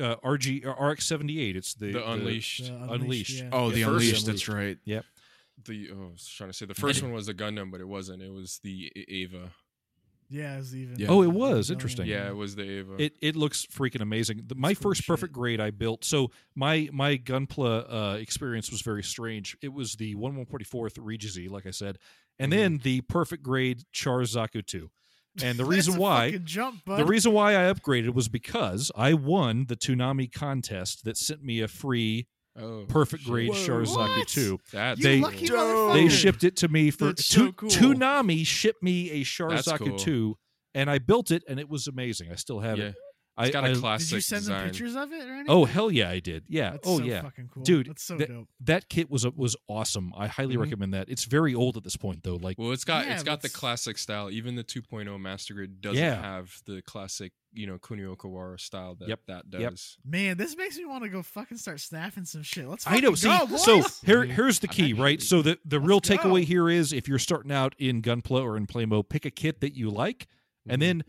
RX-78. It's the Unleashed. Unleashed. Yeah. Oh, the first Unleashed. That's right. Yep. I was trying to say the first one was the Gundam, but it wasn't. It was the Ava. Yeah, it was even. Yeah. Oh, it was interesting. Yeah, it was the Ava. It looks freaking amazing. My It's cool first shit. Perfect Grade I built. So my Gunpla experience was very strange. It was the 1/144th Regizy, like I said, and then the Perfect Grade Char Zaku 2. And the reason That's a why fucking jump, bud. the reason why I upgraded was because I won the Toonami contest that sent me a free Perfect Grade Whoa, Char Zaku what? 2. That's They- lucky Dope. motherfucker. They shipped it to me for That's so cool. Toonami shipped me a Char That's Zaku cool. 2, and I built it, and it was amazing. I still have it. It's got a Did classic you send design. them pictures of it or anything? Oh hell yeah, I did. Yeah. That's oh so yeah, fucking cool. dude. That's so dope. That kit was awesome. I highly recommend that. It's very old at this point though. Like Well, it's got Yeah, the that's- classic style. Even the 2.0 Master Grade doesn't Yeah. have the classic, Kunio Kawara style that Yep. that Yep. does. Man, this makes me want to go fucking start snapping some shit. Let's I know. fucking See, go, boys! so here's the key, right? So the real Let's go. takeaway here is if you're starting out in Gunpla or in Playmo, pick a kit that you like, and then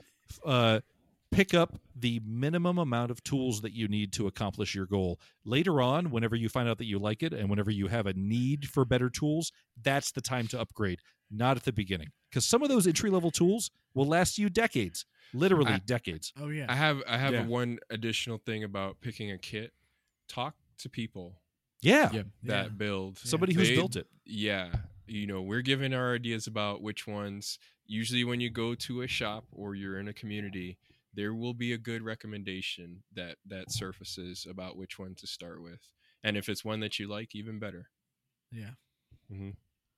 pick up the minimum amount of tools that you need to accomplish your goal. Later on, whenever you find out that you like it and whenever you have a need for better tools, that's the time to upgrade, not at the beginning. Because some of those entry-level tools will last you decades, literally decades. Oh yeah. I have Yeah. one additional thing about picking a kit. Talk to people Yeah. Yeah. that build. Somebody who's They- built it. Yeah. We're giving our ideas about which ones. Usually when you go to a shop or you're in a community, there will be a good recommendation that surfaces about which one to start with. And if it's one that you like, even better. Yeah. Mhm.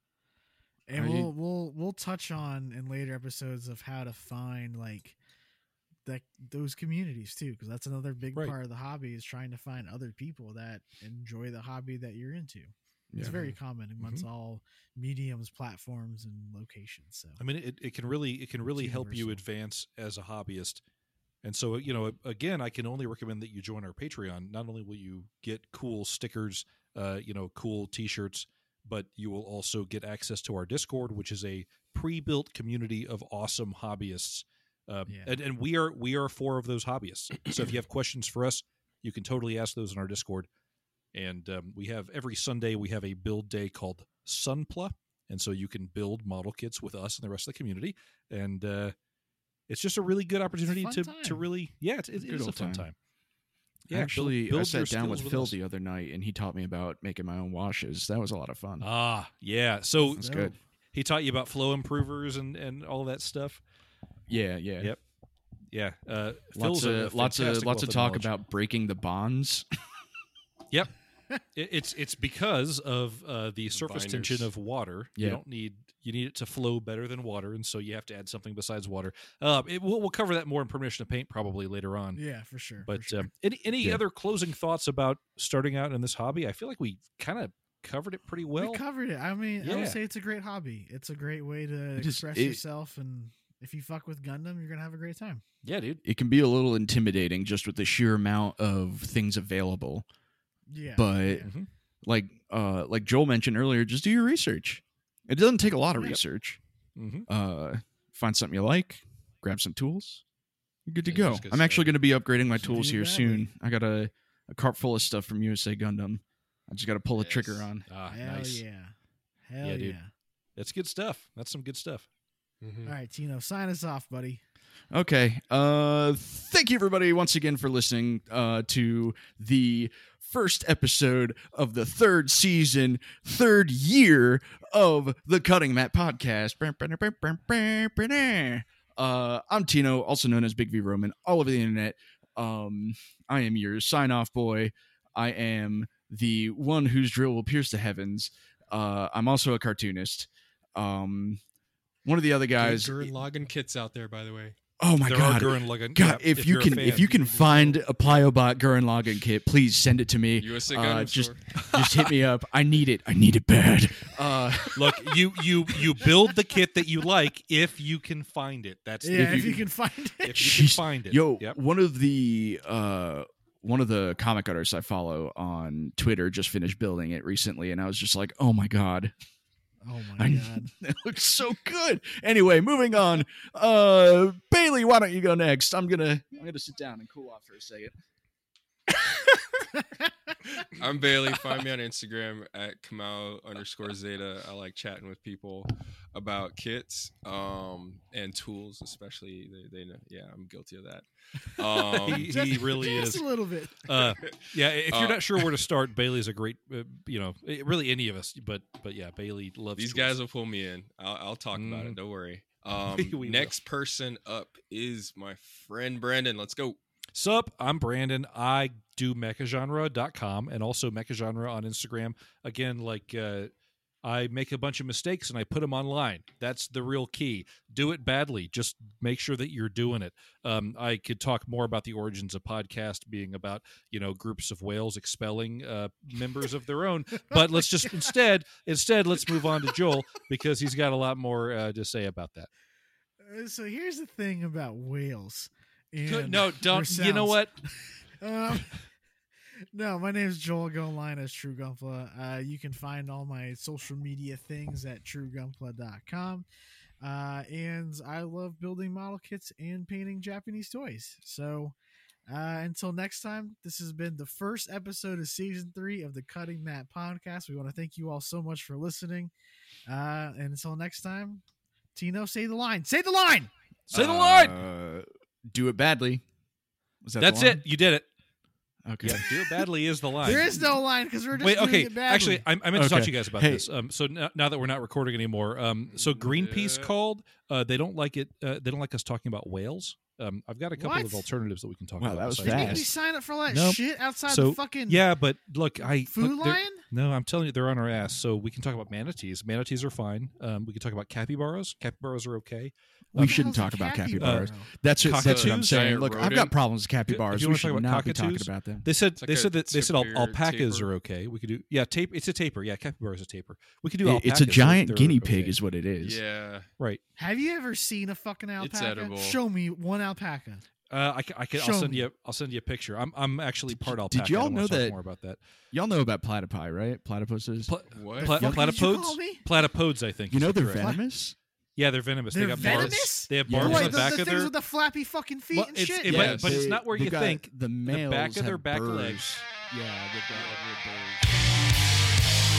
And Are you- we'll touch on in later episodes of how to find like those communities too, because that's another big Right. part of the hobby is trying to find other people that enjoy the hobby that you're into. It's Yeah. very common amongst all mediums, platforms, and locations. So I mean, it can really help you universal. advance as a hobbyist. And so, again, I can only recommend that you join our Patreon. Not only will you get cool stickers, cool T-shirts, but you will also get access to our Discord, which is a pre-built community of awesome hobbyists. Yeah. And we are 4 of those hobbyists. So if you have questions for us, you can totally ask those in our Discord. And we have every Sunday we have a build day called Sunpla, and so you can build model kits with us and the rest of the community. And it's just a really good opportunity fun to time. really, it Good is a old fun time. time. Actually, build I your sat down skills with Phil us. the other night, and he taught me about making my own washes. That was a lot of fun. Yeah. So That's dope. good. he taught you about flow improvers and all that stuff. Yeah. Yep. Yeah. Lots Phil's a of fantastic talk knowledge. about breaking the bonds. Yep. It's because of the surface binders. tension of water. Yeah. You need it to flow better than water, and so you have to add something besides water. We'll cover that more in Permission to Paint probably later on. yeah, for sure. But for sure. any Yeah. other closing thoughts about starting out in this hobby? I feel like we kind of covered it pretty well. we covered it. I mean, I yeah. would say it's a great hobby. It's a great way to It is- express it- yourself, and if you fuck with Gundam, you're gonna have a great time. Yeah, dude. It can be a little intimidating just with the sheer amount of things available. Yeah, But yeah. Mhm. like Joel mentioned earlier, just do your research. It doesn't take a lot of Yep. research. Mm-hmm. Find something you like, grab some tools, you're good to Yeah, go. just get I'm actually started. going to be upgrading my Should tools do here badly. soon. I got a cart full of stuff from USA Gundam. I just got to pull the trigger Yes. on. Hell Nice. yeah, hell Yeah, yeah. dude. That's good stuff. That's some good stuff. Mhm. All right, Tino, sign us off, buddy. Okay. Thank you everybody once again for listening to the first episode of the 3rd season, 3rd year of the Cutting Mat Podcast. I'm Tino, also known as Big V Roman, all over the internet. I am your sign-off boy. I am the one whose drill will pierce the heavens. I'm also a cartoonist. One of the other guys. Good Gurren Lagann kits out there, by the way. Oh my there god! are Gurren Lagann. God, yeah, if you you're a can, fan. if you can find a Pliobot Gurren Lagann kit, please send it to me. USA Gundam just, store. just hit me up. I need it. I need it bad. Look, you build the kit that you like if you can find it. That's Yeah, the, if you can find it. if you can Jeez. find it. Yo, Yep. one of the comic artists I follow on Twitter just finished building it recently, and I was just like, oh my god. Oh my I- god. It looks so good. Anyway, moving on. Bailey, why don't you go next? I'm gonna sit down and cool off for a second. I'm Bailey. Find me on Instagram at Kamau_Zeta. I like chatting with people about kits and tools, especially. They know. Yeah, I'm guilty of that. He really Just is. a little bit. Yeah, if you're not sure where to start, Bailey's a great, really any of us, but yeah, Bailey loves These tools. guys will pull me in. I'll talk about it. Don't worry. We will. Next person up is my friend Brandon. Let's go. Sup, I'm Brandon. I do mechagenre.com and also mechagenre on Instagram. Again, I make a bunch of mistakes and I put them online. That's the real key. Do it badly. Just make sure that you're doing it. I could talk more about the origins of podcast being about, groups of whales expelling members of their own. But let's just instead, let's move on to Joel because he's got a lot more to say about that. So here's the thing about whales. No, don't. their You know sounds. what? No, my name is Joel. Go online as True Gunpla. You can find all my social media things at truegunpla.com. And I love building model kits and painting Japanese toys. So until next time, this has been the first episode of season 3 of the Cutting Mat Podcast. We want to thank you all so much for listening. And until next time, Tino, say the line. Say the line! Say the line. Do it badly. Was that the That's line? it. You did it. Okay. Yeah, do it badly is the line. There is no line because we're just Wait, doing okay. it badly. Actually, I meant to talk to you guys about Hey. this. So now that we're not recording anymore, so Greenpeace Yeah. called. They don't like it. They don't like us talking about whales. I've got a couple What? of alternatives that we can talk Wow, about. that was besides They fast. make me whales. sign up for all that Nope. shit outside So the fucking yeah, but look, food look, they're- lion. No, I'm telling you, they're on our ass. So we can talk about manatees. Manatees are fine. We can talk about capybaras. Capybaras are okay. We What the shouldn't hell's talk a about capybara? capybaras. That's what I'm Cockatoos? saying. Giant Look, I've rodent? got problems with capybaras. If you We wanna talk should about not be talking cockatoos, about them. They said like they a said that superior alpacas taper. are okay. We could do tape. It's a tapir. Yeah, capybara is a tapir. We could do It's alpacas. a giant They're guinea okay. pig, is what it is. Yeah. Right. Have you ever seen a fucking alpaca? edible. Show me one alpaca. I can. I'll Show send me. you. I'll send you a picture. I'm actually part Did alpaca. y'all I don't wanna know talk that- more about that? Y'all know about platypi, right? Platypuses. What? fuck did you Platypodes. call me? Platypodes. I think. You is know they're correct. venomous. Yeah, they're venomous. They're they got barbs. venomous? They have Yeah. barbs Wait, on the back the of things their. with the flappy fucking feet Well, and it's- shit. it- Yeah, but it's not where they've you got- think. The males back of their have back burrs. legs. Yeah, they've got like little burrs.